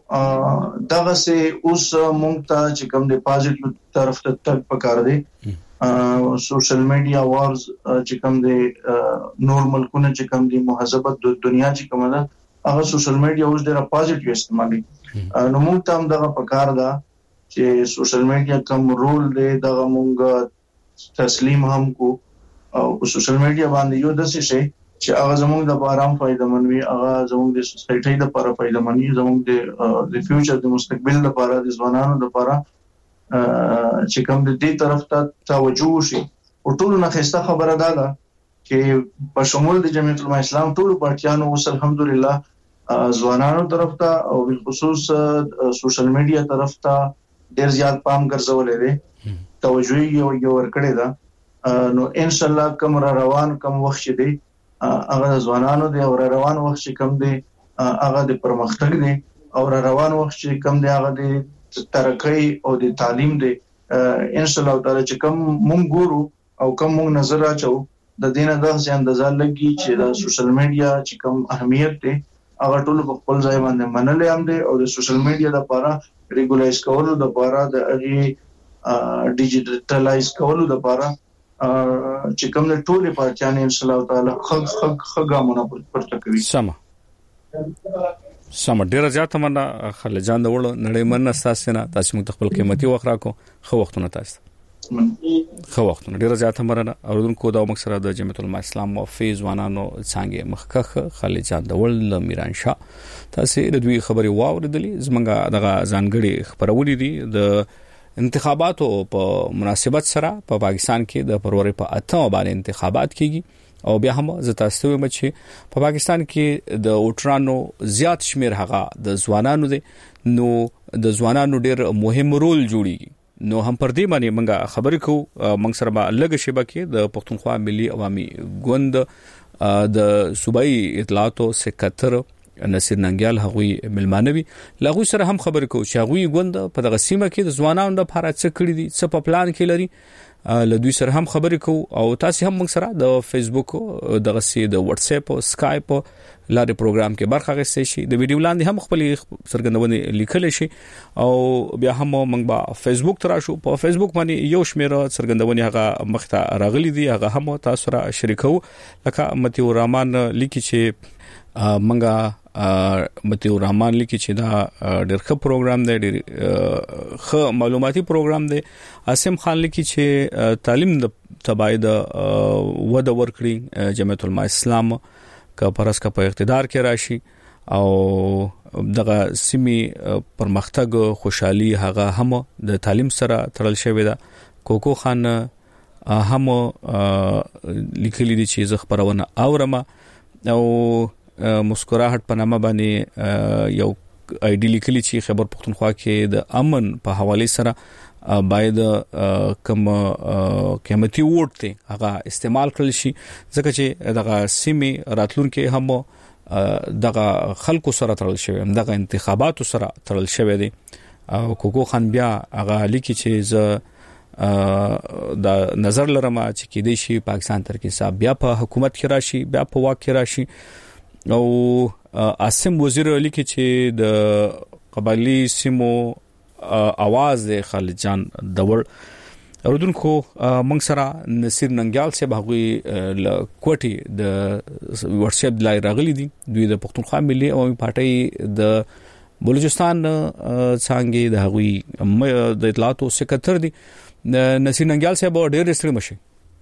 Speaker 7: دغه سه اوس مونږ ته چې کوم د پازیټیو طرف ته تک پکار دي سوشل میډیا وارز چې کوم د نورمال کونه چې کوم د مهذبت د دنیا چې کوم ده هغه سوشل میډیا اوس ډېر پازیټیو استعمالي نو مونږ ته هم دغه پکار ده چې سوشل میډیا کوم رول دی دغه مونږ تسلیم هم کو او په سوشل میډیا باندې یو د څه شي چې هغه زموږ د بارام فائدمن وي، هغه زموږ د سوسایټي لپاره فائدمن وي، زموږ د فیوچر د مستقبل لپاره د ځوانانو لپاره چې کوم د دې طرف ته توجه شي. او ټول نه خسته خبره ده چې په شمول د جمعیت العلماء اسلام ټول پارټیانو اوس الحمدلله ځوانانو طرف ته او بالخصوص سوشل میډیا طرف ته ډیر زیات پام ګرځولې دي، توجه یې ورکړې ده. نو ان شاء الله کوم روان کوم وخت دی هغه ځوانانو دی او روان وخت چې کم دی هغه د پرمختګ دی او روان وخت چې کم دی هغه د ترقۍ او د تعلیم دی. ان شاء الله تعالی چې کم مونږ ګورو او کم مونږ نظر راچو د دینه د ځان اندازه لګي چې د سوشل میډیا چې کم اهمیت دی هغه ټول په خپل ځای باندې منلې هم دی او د سوشل میډیا لپاره ریګولایز کولو لپاره د اغي ډیجیټلایز کولو لپاره چې کوم د ټولې پارټیانې ان شاء الله تعالی خګامونه پورته کوي.
Speaker 6: سم ډیر زیات مننه خلجان د وړو نړۍ مننه تاسو نه تاسو موږ خپل قیمتي وخت راکو خو وختونه تاسو خو وختونه ډیر زیات مننه اوردونکو دا موږ سره د جمعیت العلماء اسلام او فیض وانانو څنګه مخکخ خلجان د وړ میران شاه تاسو د دوی خبري واوریدلې زمونږه دغه ځانګړي خبرونه دي د انتخاباتو په مناسبت سره په پاکستان کې د فروری په 8 باندې انتخابات کیږي او بیا هم زه تاسو ته چې په پاکستان کې د ووټرانو زیات شمیر هغه د ځوانانو دي، نو د ځوانانو ډیر مهم رول جوړیږي. نو هم پر دې باندې موږ خبرې کوو. موږ سره به لږ شبکې د پښتونخوا ملي عوامي ګوند د صوبایي اطلاعاتو سکرټر نصیر ننګیال هغوی ملمانوي لغوی سره هم خبرې کوو چې هغوی ګوند په دغه سیمه کې د ځوانانو لپاره څه کړی دي، څه په پلان کې لري. لدوی سره هم خبرې کوو او تاسو هم موږ سره د فیسبوک دغه سي د واتس اپ او سکایپ لارې پروګرام کې برخه اخیستئ شي، د ویډیو لاندې هم خپل څرګندونه لیکل شي او بیا هم موږ په فیسبوک تر شو په فیسبوک باندې یو شمېر څرګندونه هغه مخته راغلي دي، هغه هم تاسو سره شریکو. لکه متیو رحمان لیکي چې منګه متیو رحمان لیکي چې دا ډېر ښه پروګرام دی، ډېر ښه معلوماتي پروګرام دی. اسم خان لیکي چې تعلیم د تباید وده ورکړي جمعیت العلماء اسلام که پرس کا په اقتدار کې راشي او دغه سیمي پرمختګ خوشحالي هغه هم د تعلیم سره تړل شوی ده. کوکو خان هم لیکلي دي چې زه خبرونه اورم او مسکراهټ په نامه باندې یو ایډي لیکلي چې خبر پښتونخوا کې د امن په حواله سره باید کوم قیمتي ووټ ته هغه استعمال کړل شي، ځکه چې دغه سیمه راتلونکي هم دغه خلکو سره تړل شوی، دغه انتخاباتو سره تړل شوی دي. او کوکو خان بیا هغه لیکي چې ز د نظر لرم چې کې دی شي پاکستان تر کې صاحب بیا په حکومت کې راشي، بیا په واک کې راشي. او عاصم وزیر لیکي چې د قبایلی سیمو आवाज د خلجان دور اوردونکو موږ سره نصیر ننګیال صاحب هغه کوټي د واتس اپ لای راغلي دي، دوی د پښتونخوا ملي عوامي پارټي د بلوچستان څنګه د هغوی د اطلاعاتو سکرټر دي. نصیر ننګیال صاحب ډېر ستړي مشي.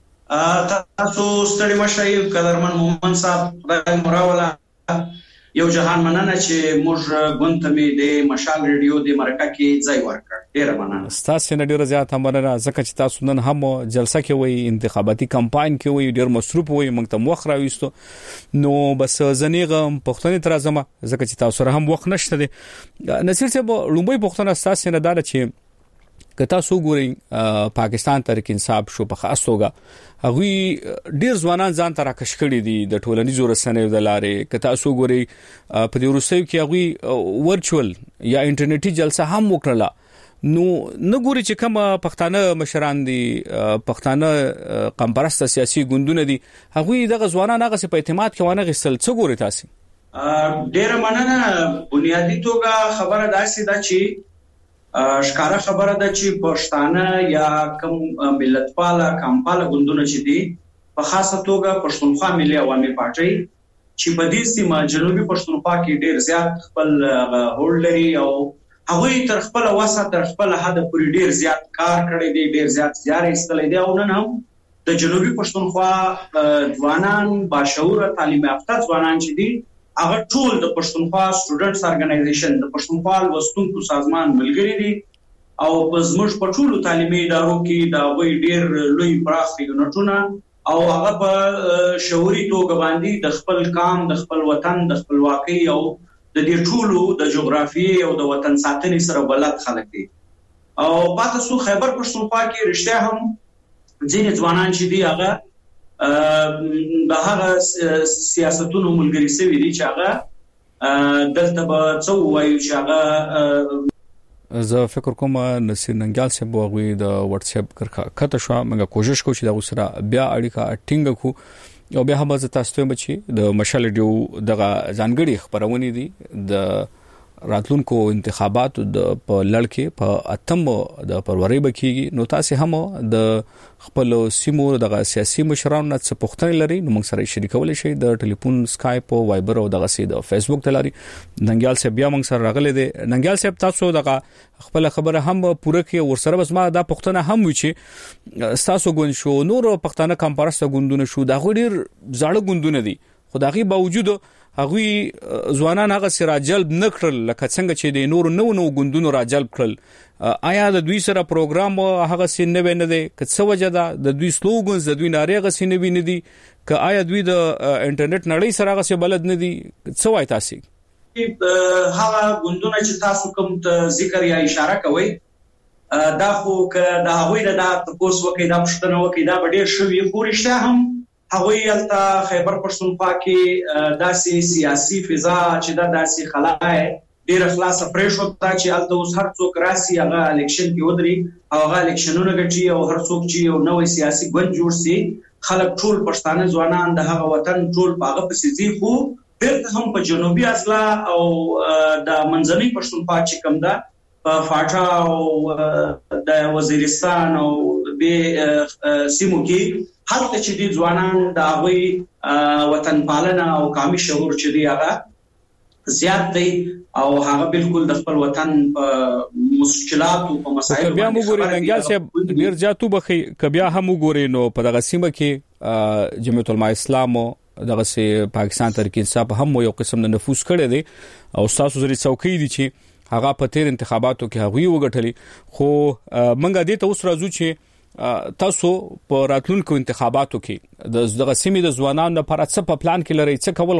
Speaker 12: تاسو ستړي مشي قدرمن مومن صاحب خدای مراوله یو جهان مننه چې موږ غونټمې د مشال ریډیو د مرکه کې ځای ورکړ. ډیره مننه
Speaker 6: تاسو نه ډیره زیات مننه ځکه چې تاسو نن هم جلسه کې وي، انتخاباتي کمپاین کې وي، ډیر مصروف وي، موږ ته وخت راويستو. نو بس زنیغه پښتني تر ازمه ځکه چې تاسو سره هم وخت نشته دي. نصیر صاحب لومبي پښتنه تاسو نه دار چې کته سو ګوري پاکستان تحریک انصاف شو په خاص توګه هغه ډیر ځوانان ځان تر راکش کړي دي د ټولنیزو رسنیو د لارې. کته سو ګوري په دې روسیو کې هغه ورچوال یا انټرنیټي جلسه هم وکړه. نو نګوري چې کوم پښتانه مشران دي، پښتانه قمپرست سیاسي ګوندونه دي، هغه دغه ځوانان هغه په اعتماد کې ونه غسل. څه ګوري تاسو؟
Speaker 12: ډیر مننه. بنیادی توګه خبره داسې ده چې ښکارا خبره ده چې پښتانه یا کوم ملتپاله کمپاله ګوندونه چې دي په خاصه توګه پښتونخوا ملي عوامي پارټي چې په دې سیمه جنوبي پښتونخوا کې ډیر زیات خپل هولډري او هغه تر خپل وسه تر خپل حد پورې ډیر زیات کار کړی دی، ډیر زیات زیار ایستلی دی. او نن هم د جنوبي پښتونخوا ځوانان باشعور تعلیم یافته ځوانان چې دي هغه ټول د پښتونخوا سټوډنټس ارګنایزیشن د پښتونخوا لوستونکو سازمان ملګری دي او زموږ په ټولو تعلیمي ادارو کې دا وی ډیر لوی پراخ یونټونه او هغه په شعوري توګه باندې د خپل قام، د خپل وطن، د خپلواکۍ او د دې ټولو د جغرافیې او د وطن ساتنې سره بلد خلک دي. او پاتې سو خیبر پښتونخوا کې رښتیا هم ځینې ځوانان چې دي هغه د هغه سیاستونو ملګری شوي دي چې هغه دلته به څه وایي چې هغه
Speaker 6: زه فکر کوم نصیر ننګیال صاحب وغوي د واتس اپ کته شو موږ کوشش کوو چې دا سره بیا اړیکه ټینګ کو او بیا هم زه تاسو ته بچي د مشال ډیو دغه ځانګړي خبرونه دي د راتلونکو انتخاباتو د په لړکې په اتم د فروری بکیږي. نو تاسو هم د خپل سیمو د سیاسي مشرانو نه څه پوښتنه لري نو موږ سره شریکول شي د ټلیفون، اسکایپ او وایبر او دغه سي د فیسبوک تلاري. ننګیال صاحب بیا موږ سره راغلي دي. ننګیال صاحب تاسو دغه خپل خبره هم پوره کې ورسره بس ما دا پوښتنه هم وی چې تاسو ګون شو نور پښتانه کمپارسته ګوندونه شو دا غوډیر زړه ګوندونه دي خدای باوجود هغه ځوانان هغه سره جلب نکړل لکه څنګه چې د نور نو ګوندونو را جلب کړل. آیا د دوی سره پروګرام هغه سینه نه دی که څه وجه ده د دوی سلوګنز د دوی ناریغه سینه نه دي که آیا دوی د انټرنیټ نړۍ سره هغه بلد نه دي څه وای تاسو؟
Speaker 12: هغه ګوندونه چې تاسو کوم ذکر یا اشاره کوي دا خو که دا هغوی دا تاسو وکي دا پښتنه وکي دا ډېر شوی خو رښتیا هم هغوی الته خیبر پښتونخوا کې داسې سیاسي فضا چې دا داسې خلای ډیر خلاص پرېښو ته چې الته اوس هر څوک راسي هغه الیکشن کې ودري او هغه الیکشنونه ګټي او هر څوک چې یو نوې سیاسي ګوند جوړ سي خلک ټول پښتانه ځوانان د هغه وطن ټول په هغه پسې دي. خو بیرته هم په جنوبي اصلا او د منځنۍ پښتونخوا چې کوم ده په فاټا او د وزیرستان او به سیمو کې هلته چې دي ځوانان د هغوی وطن پالنه او قومي شعور چې دی هغه زیات دی او هغه بالکل د خپل وطن په مشکلات او په مسایل
Speaker 6: بیا موږ ګورې ننګیال صاحب ډیر زیاتو بخي کبیا هم وګورې نو په دغه سیمه کې جمعیت العلماء اسلام دغه سي پاکستان تحریک انصاف هم یو قسم د نفوذ کړي دي او تاسو زری څوکۍ دي چې هغه په تیر انتخاباتو کې هغه وګټلي. خو منګه دې ته اوس راځو چې تاسو په راتلونکو انتخاباتو کې دغه سیمې د ځوانانو لپاره څه په پلان کې لري، څه کول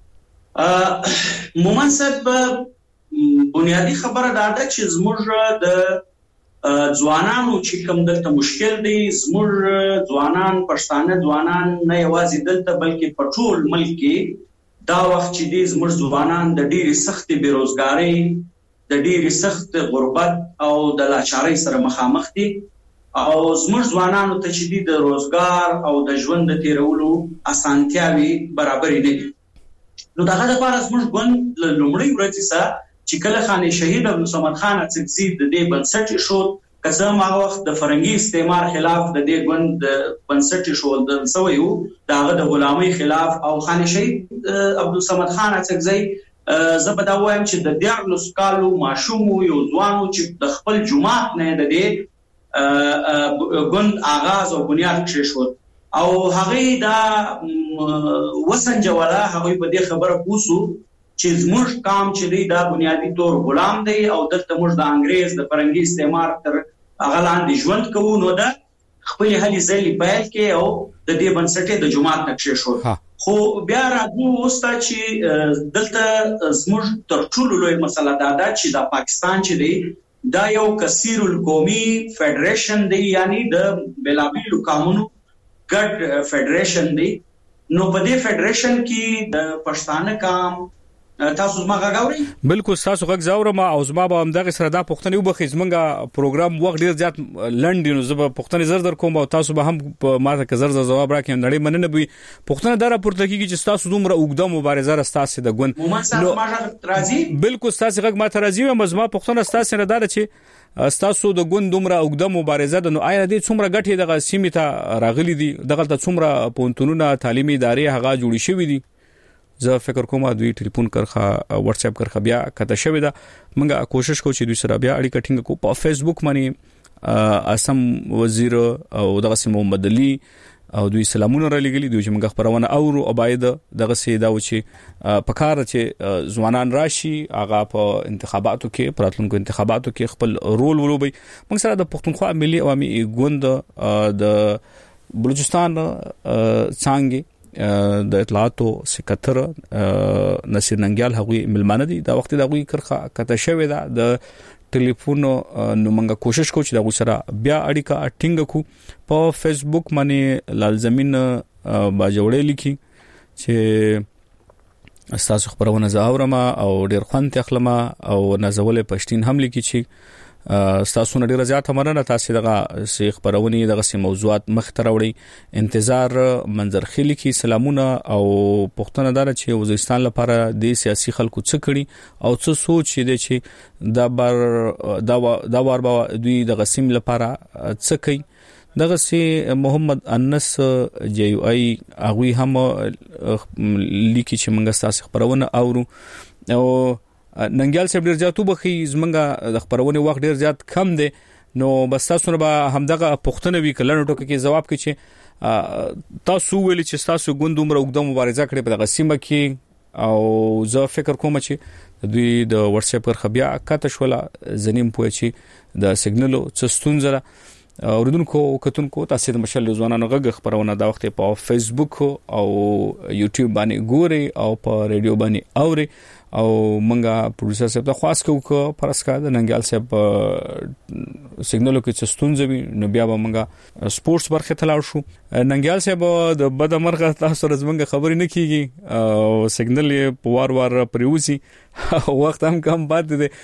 Speaker 6: غواړي؟
Speaker 12: مومن صاحب بنیادی خبره دا ده چې زموږ د ځوانانو چې کوم دلته مشکل دی زموږ ځوانان پښتانه ځوانان نه یوازې دلته بلکې په ټول ملک کې دا وخت چې دي زموږ ځوانان د ډېری سخت بیروزګاری، د ډېری سخت غربت او د لاچارۍ سره مخامخ دي او زموږ ځوانانو ته چې دي د روزګار او د ژوند د تیرولو اسانتیاوي برابر نه دي. نو دغه لپاره زموږ ګوند لومړی ورځ سره چې کله خان شهید عبدالصمد خان اڅکزي د دې بنسټ شو کزه ما وخت د فرنګي استعمار خلاف د دې ګوند بنسټ شو د سویو دغه د غلامۍ خلاف او خان شهید عبدالصمد خان اڅکزي زبدا وایم چې د 14 کالو ماشوم یو ځوانو چې د خپل جماعت نه د دې ګوند آغاز او بنیاد کېښود او هغه دا وسنجولا هغه په دې خبره پوسو چې زموږ قام چې دی دا بنیادی طور غلام دی او دلته موږ د انګريز د فرنګي استعمار تر هغه لاندې ژوند کوو. نو دا خپل هلي ځلې پیل کې او د دې بنسټې د جماعت نقشې شو. خو بیا راځو اوسه چې دلته زموږ تر ټولو لوی مسله دا ده چې د پاکستان چې دی دا یو کثیر القومي فدریشن دی، یعنی د بلابیلو قومونو ګډ فدریشن دی. نو په دې فدریشن کې د پښتانه قام تاسو ما غاوري
Speaker 6: بالکل تاسو غږ زاورم او زما به همدغه سره دا پښتني وبخې زمونږه پروګرام وخت ډیر زیات لنډ نو زه پښتني زر در کوم او تاسو به هم ماته که زر جواب راکړئ. نړۍ مننه به پښتنه دره پورته کیږي چې تاسو دومره اوګده مبارزه راستاسه د ګوند
Speaker 12: نو راځي
Speaker 6: بالکل تاسو غږ ماته راځي او زما پښتنه تاسو نه دره چې تاسو د ګوند دومره اوګده مبارزه د نو آیا دې څومره ګټه دغه سیمه ته راغلي دي، دغه ته څومره پونتونونه تعلیمي ادارې هغه جوړې شوې دي؟ زه فکر کوم دوی ټلیفون کرخه واتس اپ کرخه بیا کته شوی دا موږ کوشش کوو چې دوی سره بیا اړیکه ټینګ کو په فیسبوک باندې اسم وزیر او دغه سیم محمد علي او دوی سلامونه را لګلی دوی چې موږ خبرونه اورو او باید دغه سي دا و چې په کار چې ځوانان راشي هغه په انتخاباتو کې پراتلونکو انتخاباتو کې خپل رول ولوبي موږ سره د پښتونخوا ملي عوامي ګوند د بلوچستان څنګه د اطلاعاتو سکتر نصیر ننګیال هغوی ملمانه دي دا وخت د هغوی کرخه کته شوی دا د ټلیفون نو موږ کوشش کوو چې دا سره بیا اړیکه ټینګ کو په فیسبوک باندې لازمین با جوړې لیکي چې تاسو خبرونه زاورما او ډیر خوان تخلمه او نازولې پښتين هم لیکي چې تاسو نه ډیر زیات مننه تاسو دغه سی خبرونه دغه سی موضوعات مختروړي انتظار منظر خلی کی سلامونه او پښتنه دار چې وزیرستان لپاره د سیاسي خلکو څخه کړي او څه سوچ دي چې دا وار دوی د غسیم لپاره څه کوي دغه سي محمد انس جی او ای اغوی هم لیکي چې موږ تاسو خبرونه اورو او ننګیال صاحب ډیر زیاتو بخي زمونږه د خبرونه وخت ډیر زیات کم دی نو بس تاسو نه به همدغه پښتنه وی کلن ټکو کې جواب کې چې تاسو ویل چې تاسو ګوندومره وګدم مبارزه کړې په غسیمه کې او زه فکر کوم چې دوی د واتس اپ پر خبیا کاته شولا زنیم پوه چې د سیګنالو څستونزره اوردونکو کتونکو تاسو د مشل ځوانانو غږ خبرونه دا وخت په فیسبوک او یوټیوب باندې ګوري او په ریډیو باندې اوري او منګه پروډوسر صاحب ته خاص کوو پرسکا د ننګیال صاحب سیګنالو کې څستونځوي نو بیا به منګه سپورتس برخه تلاو شو ننګیال صاحب د بد مرغه تاسو رزمنګ خبرې نه کیږي او سیګنال په وار پریوسی وخت هم کم پات دي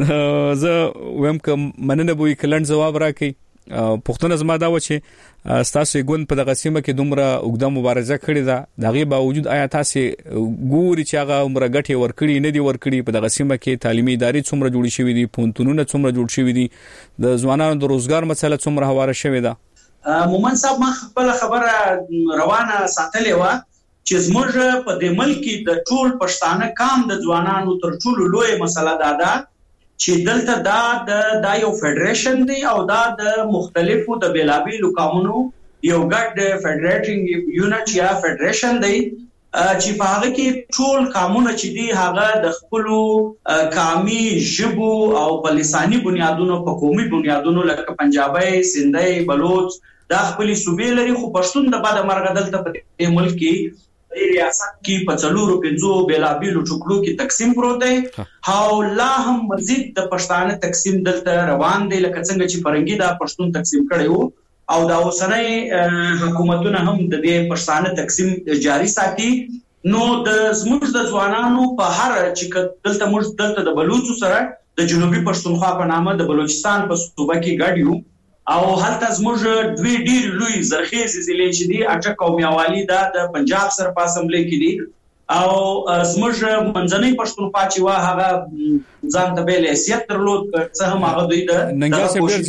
Speaker 6: زه ویم کوم مننه بوې کلند جواب راکې پښتون زما دا و چې تاسو ګوند په دغه سیمه کې دومره وګړه مبارزه کړې ده دغه باوجود آیا تاسو ګوري چې هغه عمر غټي ورکړي نه دي ورکړي په دغه سیمه کې تعلیمي ادارې څومره جوړې شوې دي پونتونونه څومره جوړ شوې دي د ځوانانو د روزګار مسله څومره هواره شوې ده
Speaker 12: مومن صاحب ما خپل خبره روانه ساتلې و چې زموږ په د ملک د ټول پښتانه کام د ځوانانو تر ټولو لوی مسله ده چې دلته دا یو فدریشن دی او دا د مختلفو د بیلابیلو قانونو یو ګډ فدریټینګ یونټ یا فدریشن دی چې په هغه کې ټول قانون چې دی هغه د خپل قومي ژبو او په لساني بنیادونو په قومي بنیادونو لکه پنجابي سندي بلوچ دا خپل صوبې لري خو پښتون د بعد مرګ دلته په ملک کې ریاست کې په څلورو پنځو بیلابیلو ټوکړو کې تقسیم پروت دی او لا هم مزید د پښتانه تقسیم دلته روان دی لکه څنګه چې فرنګي دا پښتون تقسیم کړي وو او دا اوسنۍ حکومتونه هم د دې پښتانه تقسیم جاری ساتي نو د زموږ د ځوانانو په هر چې دلته د بلوچو سره د جنوبي پښتونخوا په نامه د بلوچستان په صوبه کې ګډ یو او هلته زموږ دوی ډیر لوی زرخیز ضلع چې دي اټک او میاوالی د پنجاب سره په اسمبلی کې دي او زموږ منځنۍ پښتونخوا چې وا هغه ځان ته به حیثیت درلود څه هم هغه دوی د
Speaker 6: ننګا ډیر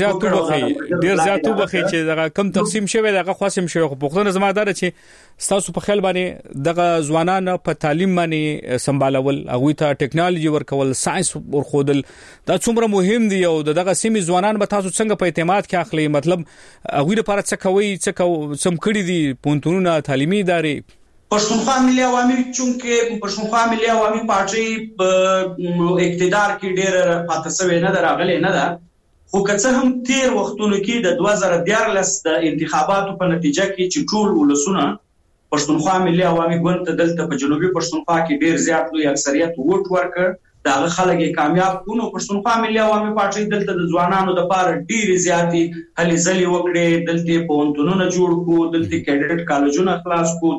Speaker 6: زیاتو بخي چې دغه کم تقسیم شوی دغه خاصم شوی خو پښتون زمادار چې تاسو په خیال باندې دغه ځوانان په تعلیم باندې سمبالول هغه ته ټیکنالوژي ورکول ساينس ورخودل دا څومره مهم دي او دغه سیمې ځوانان به تاسو څنګه په اعتماد کې اخلي مطلب هغه لپاره څه کوي څه سم کړی دي پونتونونه تعلیمي ادارې
Speaker 12: پښتونخوا ملي عوامي چونکه پښتونخوا ملي عوامي پارټي په اقتدار کې ډېر پاتسوي نه راغلي نه ده خو که هم تیر وختونو کې د 2014 د انتخاباتو په نتیجه کې چې ټول ولسونه پښتونخوا ملي عوامي ګوند ته دلته په جنوبي پښتونخوا کې ډېر زیات لوی اکثریت ووټ ورکړ دا خلک کامیاب کونو پښتونخوا ملي عوامي پارټي دلته د ځوانانو د پاره ډېر زیاتي هلي ځلي وکړي دلته پونتونونه جوړ کو دلته کیډټ کالجونه خلاص کو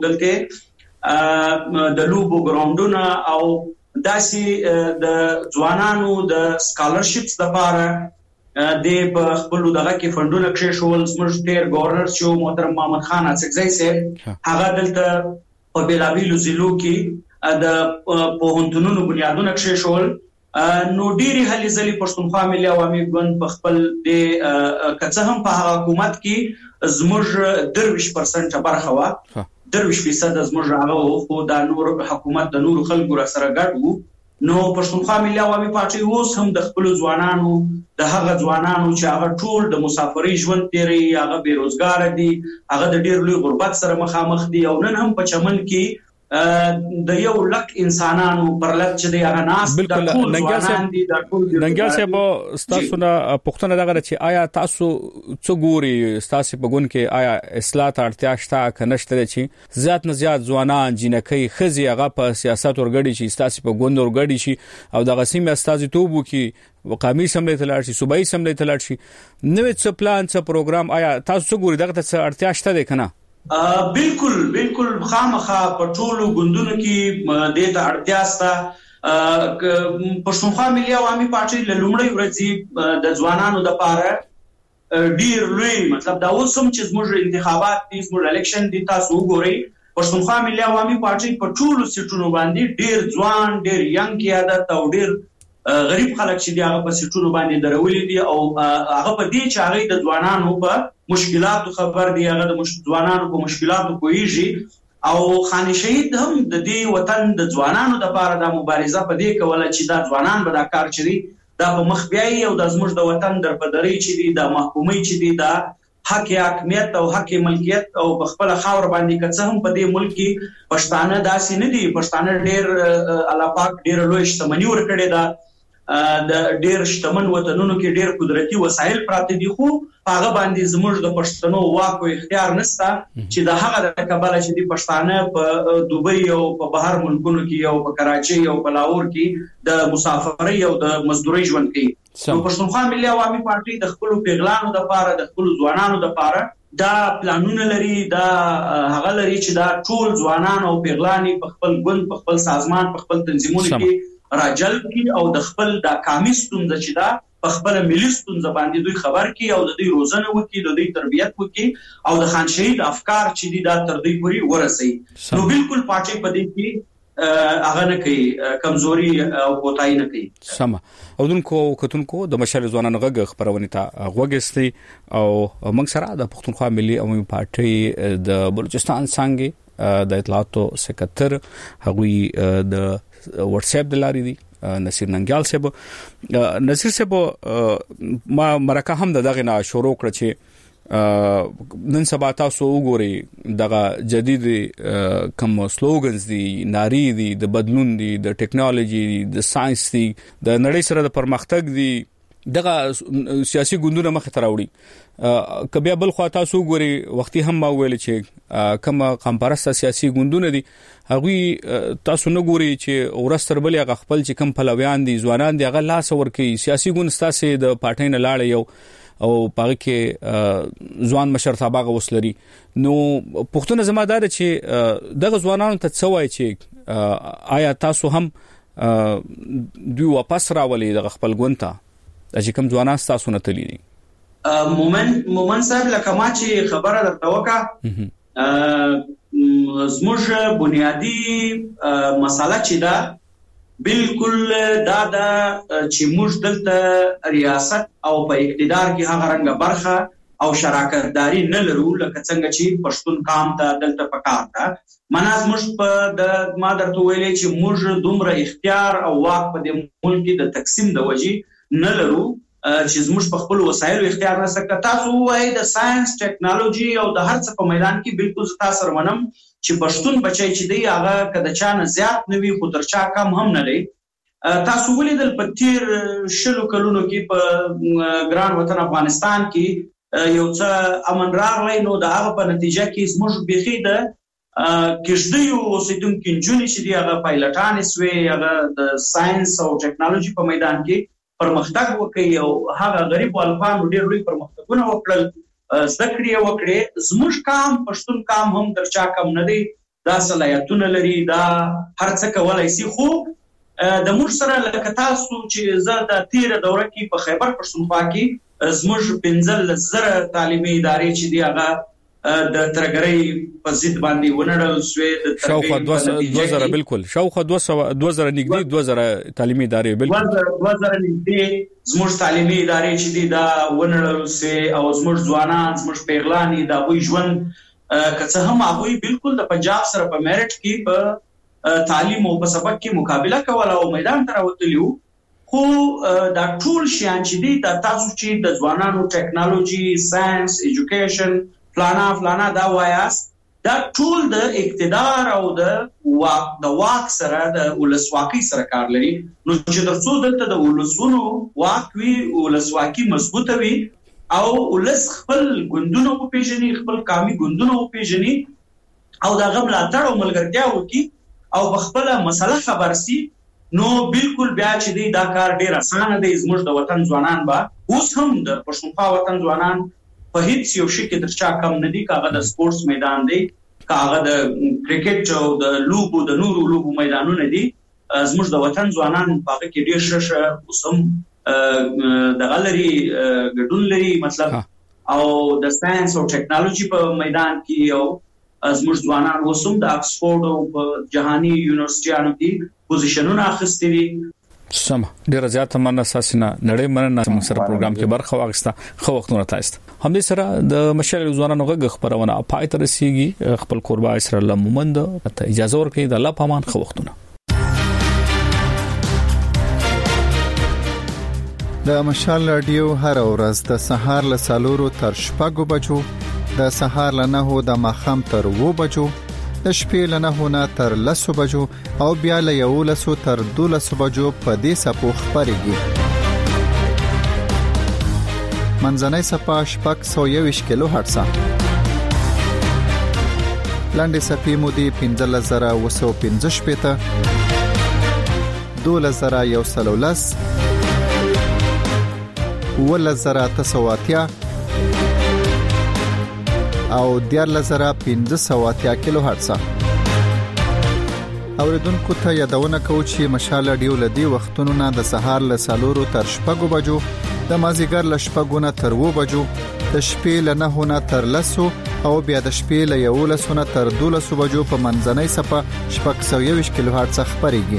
Speaker 12: دلته د لوبو ګراوندونه او داسي د ځوانانو د سکالرشپس لپاره د په خپل دغه کې فندونه کې شول زموږ ډېر گورنر چې محترم محمد خان اڅکزی سه هغه دلته په بیلابیلو ضلعو کې د پوهنتونونو بنیادونه کې شول نو ډېری هلي ځلې پښتونخوا ملي عوامي ګوند په خپل د کڅه هم په حکومت کې زموږ 23% برخه وا 23% زموږ هغه خو د نور حکومت د نور خلکو سره ګډ وو. نو پښتونخوا ملي عوامي پارټي اوس هم د خپل ځوانانو د هغه ځوانانو چې هغه ټول د مسافرۍ ژوند تیري هغه بیروزګار دي هغه د ډېر لوی غربت سره مخامخ دي او نن هم په چمن کې د یو لک انسانانو پر لږ چې دی هغه ناس د ټول ځوانان دي د ټول
Speaker 6: ننګیال صاحب تاسو نه پښتنه دغه چې آیا تاسو څو ګوري تاسو په ګون کې آیا اصلاح ته اړتیا شته کنهشته چې زیات نه زیات ځوانان جنکۍ خزي هغه په سیاست ورګړي چې تاسو په ګوند ورګړي شي او دغه سیمه استازي توبو کې وقامي سملې تلل شي صوبایي سملې تلل شي نوې څه پلان څه پروګرام آیا تاسو ګوري دغه ته اړتیا شته ده کنه؟
Speaker 12: بالکل خامخا په ټولو ګوندونو کې د ته اړتیا سته. پښتونخوا ملي عوامي پارټي له لومړۍ ورځې د ځوانانو د پاره ډیر لوی مطلب دا اوسم چې زموږ انتخابات دي زموږ الیکشن دي تاسو وګورئ پښتونخوا ملي عوامي پارټي په ټولو سیټونو باندې ډیر ځوان ډیر ینګ قیادت او ډیر غریب خلک چې دی هغه په سیټونو باندې درولې دي او هغه په دې چې هغه د ځوانانو په مشکلاتو خبر دی هغه د ځوانانو په مشکلاتو کویږي او خان شهید هم د دې وطن د ځوانانو د لپاره د مبارزه په دې کوله چې دا ځوانان به دا کار چي دا په مخ بیاي او د زموږ د وطن درپدري چې دی د محکومي چې دی دا حق حاکمیت او حق ملکیت او په خپل خاور باندې کڅه هم په دې ملک کې پښتانه داسې نه دي. پښتانه ډېر الله پاک ډېر لوی شتمنۍ ورکړي ده د ډېر شتمن وطنونو کې ډېر قدرتي وسایل پراته دي خو هغه باندې زموږ د پښتنو واک او اختیار نشته چې د هغه د کباله چې د پښتانه په دوبۍ او په بهر ملکونو کې او په کراچۍ او په لاهور کې د مسافرۍ او د مزدورۍ ژوند کوي. نو پښتونخوا ملي عوامي پارټي د خپل پیغلانو د لپاره د خپل ځوانانو د لپاره دا پلانونه لري دا هغه لري چې دا ټول ځوانان او پیغلاني په خپل ګوند په خپل سازمان په خپل تنظیمونو کې راجل کی او د خپل د کامیستون د چې دا په خپل مليستون زباندې دوی خبر کی او د دوی روزنه وکي د دوی تربيت وکي او د خان شهید افکار چې دي دا تر دوی پوری ورسي. نو بالکل پارټي په دې کې هغه نه کوي کمزوري او کوتای نه کوي.
Speaker 6: سم اودونکو کتونکو د مشر ځوانانو غږ خبرونه ته غوږستي او موږ سره د پښتونخوا ملي عوامي پارټي د بلوچستان څنګه د اطلاعاتو سکرټر هغوی د واتس اپ د لاري دي نصیر ننګیال صاحب نصیر صاحب ما مرکه هم دغه نه شروع کړ چې نن سبا تاسو وګورئ دغه جدید کوم سلوګنز دي ناری دي د بدلون دي د ټیکنالوژي د ساينس دي د نړۍ سره د پرمختګ دي دغه سیاسي ګوندونه مخ ته راوړي کبه بل خو تاسو ګوري وختي هم ما ویل چې کوم قمپرسته سیاسي ګوندونه دي هغه تاسو نه ګوري چې ورستر بل هغه خپل چې کوم پلویان دي ځوانان دي هغه لاس ورکي سیاسي ګوند تاسو د پارټۍ نه لاړ یو او پاره کې ځوان مشرتابه وسلري. نو پښتون زمادار چې دغه ځوانانو ته څوای چې آیا تاسو هم دوی واپس راولي د خپل ګوند ته چې کوم ځوانان تاسو نه تللی دي؟
Speaker 12: مومن صاحب لکه ما چې خبره درته وکړه زموږ بنیادی مسله چې دا بالکل دا چې موږ دلته ریاست او په اقتدار کې هغه رنګه برخه او شراکتداري نه لرو لکه څنګه چې پښتون قام ته دلته پکار ده. مناز موږ په د ما درته ویلې چې موږ دومره اختیار او واک په دې ملک کې د تقسیم د وجې نه لرو چې زموږ په خپل وسایلو اختیار نه سکه. تاسو وایي د ساينس ټیکنالوژي او د هر څه په میدان کې بالکل تاسو سره منم چې پښتون بچي چې دی هغه کده چا نه زیات نه وي خو تر چا کم هم نه دی. تاسو ولیدل په تیر شلو کلونو کې په ګران وطن افغانستان کې یو څه امن راغلی نو د هغه په نتیجه کې زموږ بيخي د کښدیو اوسیدونکو جونې چې دی هغه پایلټان سوي هغه د ساينس او ټیکنالوژي په میدان کې پرمختګ وکړي او هغه غریب والفانو ډېر لوی پرمختګونه وکړل زکړې وکړي. زموږ قام پښتون قام هم تر چا کم نه دی دا صلاحیتونه لري دا هر څه کولای شي خو د موږ سره لکه تاسو چې زه د تیر دوره کې په خیبر پښتونخوا کې زموږ 15,000 تعلیمي ادارې چې دی هغه د ترګرۍ په ضد باندې ونړل شوې د
Speaker 6: شاوخوا 2000 بالکل شاوخوا 2000 نږدې 2000 تعلیمي ادارې بالکل
Speaker 12: 2000 نږدې زموږ تعلیمي ادارې چې دي دا ونړل شوې او زموږ ځوانان زموږ پیغلانی دا وی ژوند کڅه هم هغه بالکل د پنجاب سره په میرټ کې په تعلیم او په سبق کې مقابله کوله او میدان ته راوتلیو خو دا ټول شیان چې دي د تاسو چې د ځوانانو ټیکنالوژي ساينس ایجوکیشن فلانا دا وایاس دا ټول د اقتدار او د واک سره د ولسواکۍ سره کار لري نو چې ترڅو دلته د ولسونو واک وي ولسواکۍ مضبوطه وي او ولس خپل ګوندونو په پیژني خپل قومي ګوندونو په پیژني او دا غو ملاتړ او ملګرتیا وکي او خپل مسله خبر سي نو بالکل بیا چې دی دا کار ډیر اسانه دی زموږ د وطن ځوانان با اوس هم د پښتونخوا وطن ځوانان په هیڅ یو شي کې درچا کم نه دي کاغه د سپورتس میدان دی کاغه د کرکټ او د لوبو د نورو لوبو میدانونه دي زموږ د وطن ځوانان په کې ډیر ششه اوسم د غلري ګډون لري مطلب او د ساينس او ټیکنالوژي په میدان کې او زموږ ځوانان اوسم د اکسفورد او په جهاني یونیورسيټیانو کې پوزیشنونه اخیستي دي
Speaker 6: سم ډیر زیات مننه ساسینا نړۍ مننه موږ سره پروګرام کې برخه واغسته خو وختونه تاسو هم دې سره د مشر ځوانانو غږ خبرونه پای تر رسیدي خپل قربا اسر الله مومند ته اجازه ورکړي د الله پامان خو وختونه
Speaker 13: د مشال رادیو هر ورځ د سهار له 4 تر 6 بجو د سهار له 9 د ماخام تر 2 بجو د شپې له 9 تر 10 بجو او بیا له 11 تر 12 بجو په دې سپو خبرېږي منځنۍ سپا شپږ 120 کیلو هرتز لاندې سپې مودي 15215 پته 2113 ولزراتسواتیا او 14500 کیلو هرتز اوریدونکو ته یادونه کوم چې مشال رادیو لدی وختونو نه د سهار له 4 تر 6 بجو د مازیګر له 6 تر 2 بجو د شپې له 9 تر 10 او بیا د شپې له 11 تر 12 بجو په منځنۍ صفه 720 کیلو هرتز خبرېږي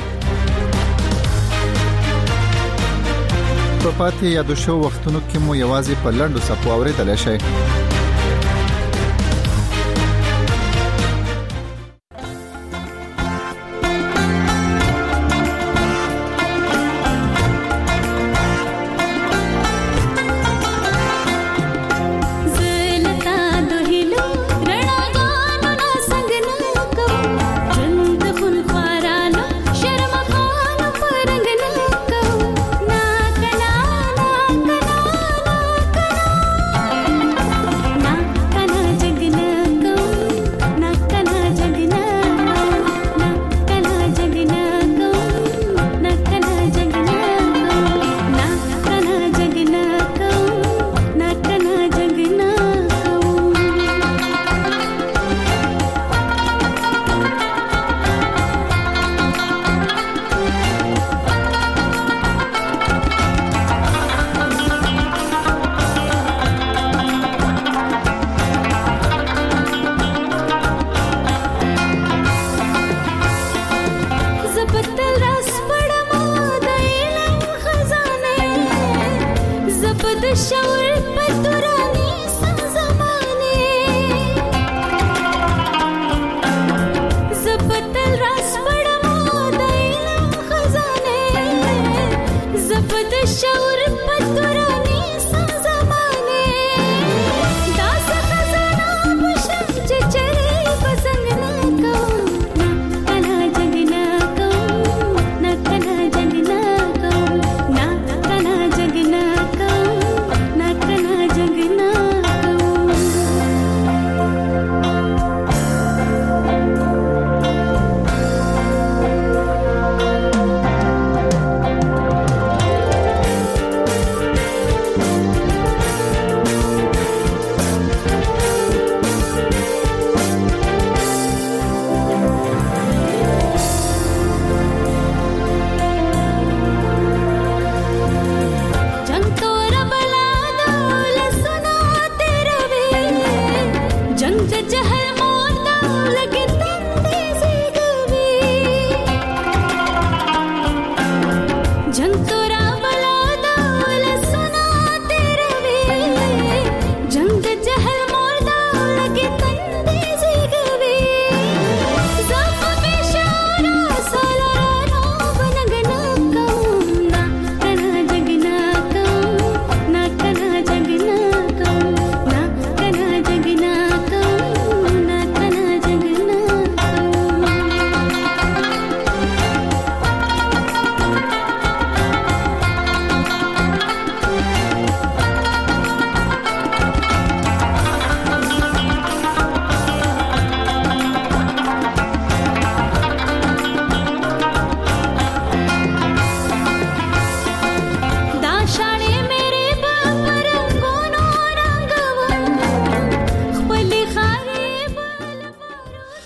Speaker 13: په پاتې یادو شو وختونو کې مو یوازې په لنډو صفو اوریدل شي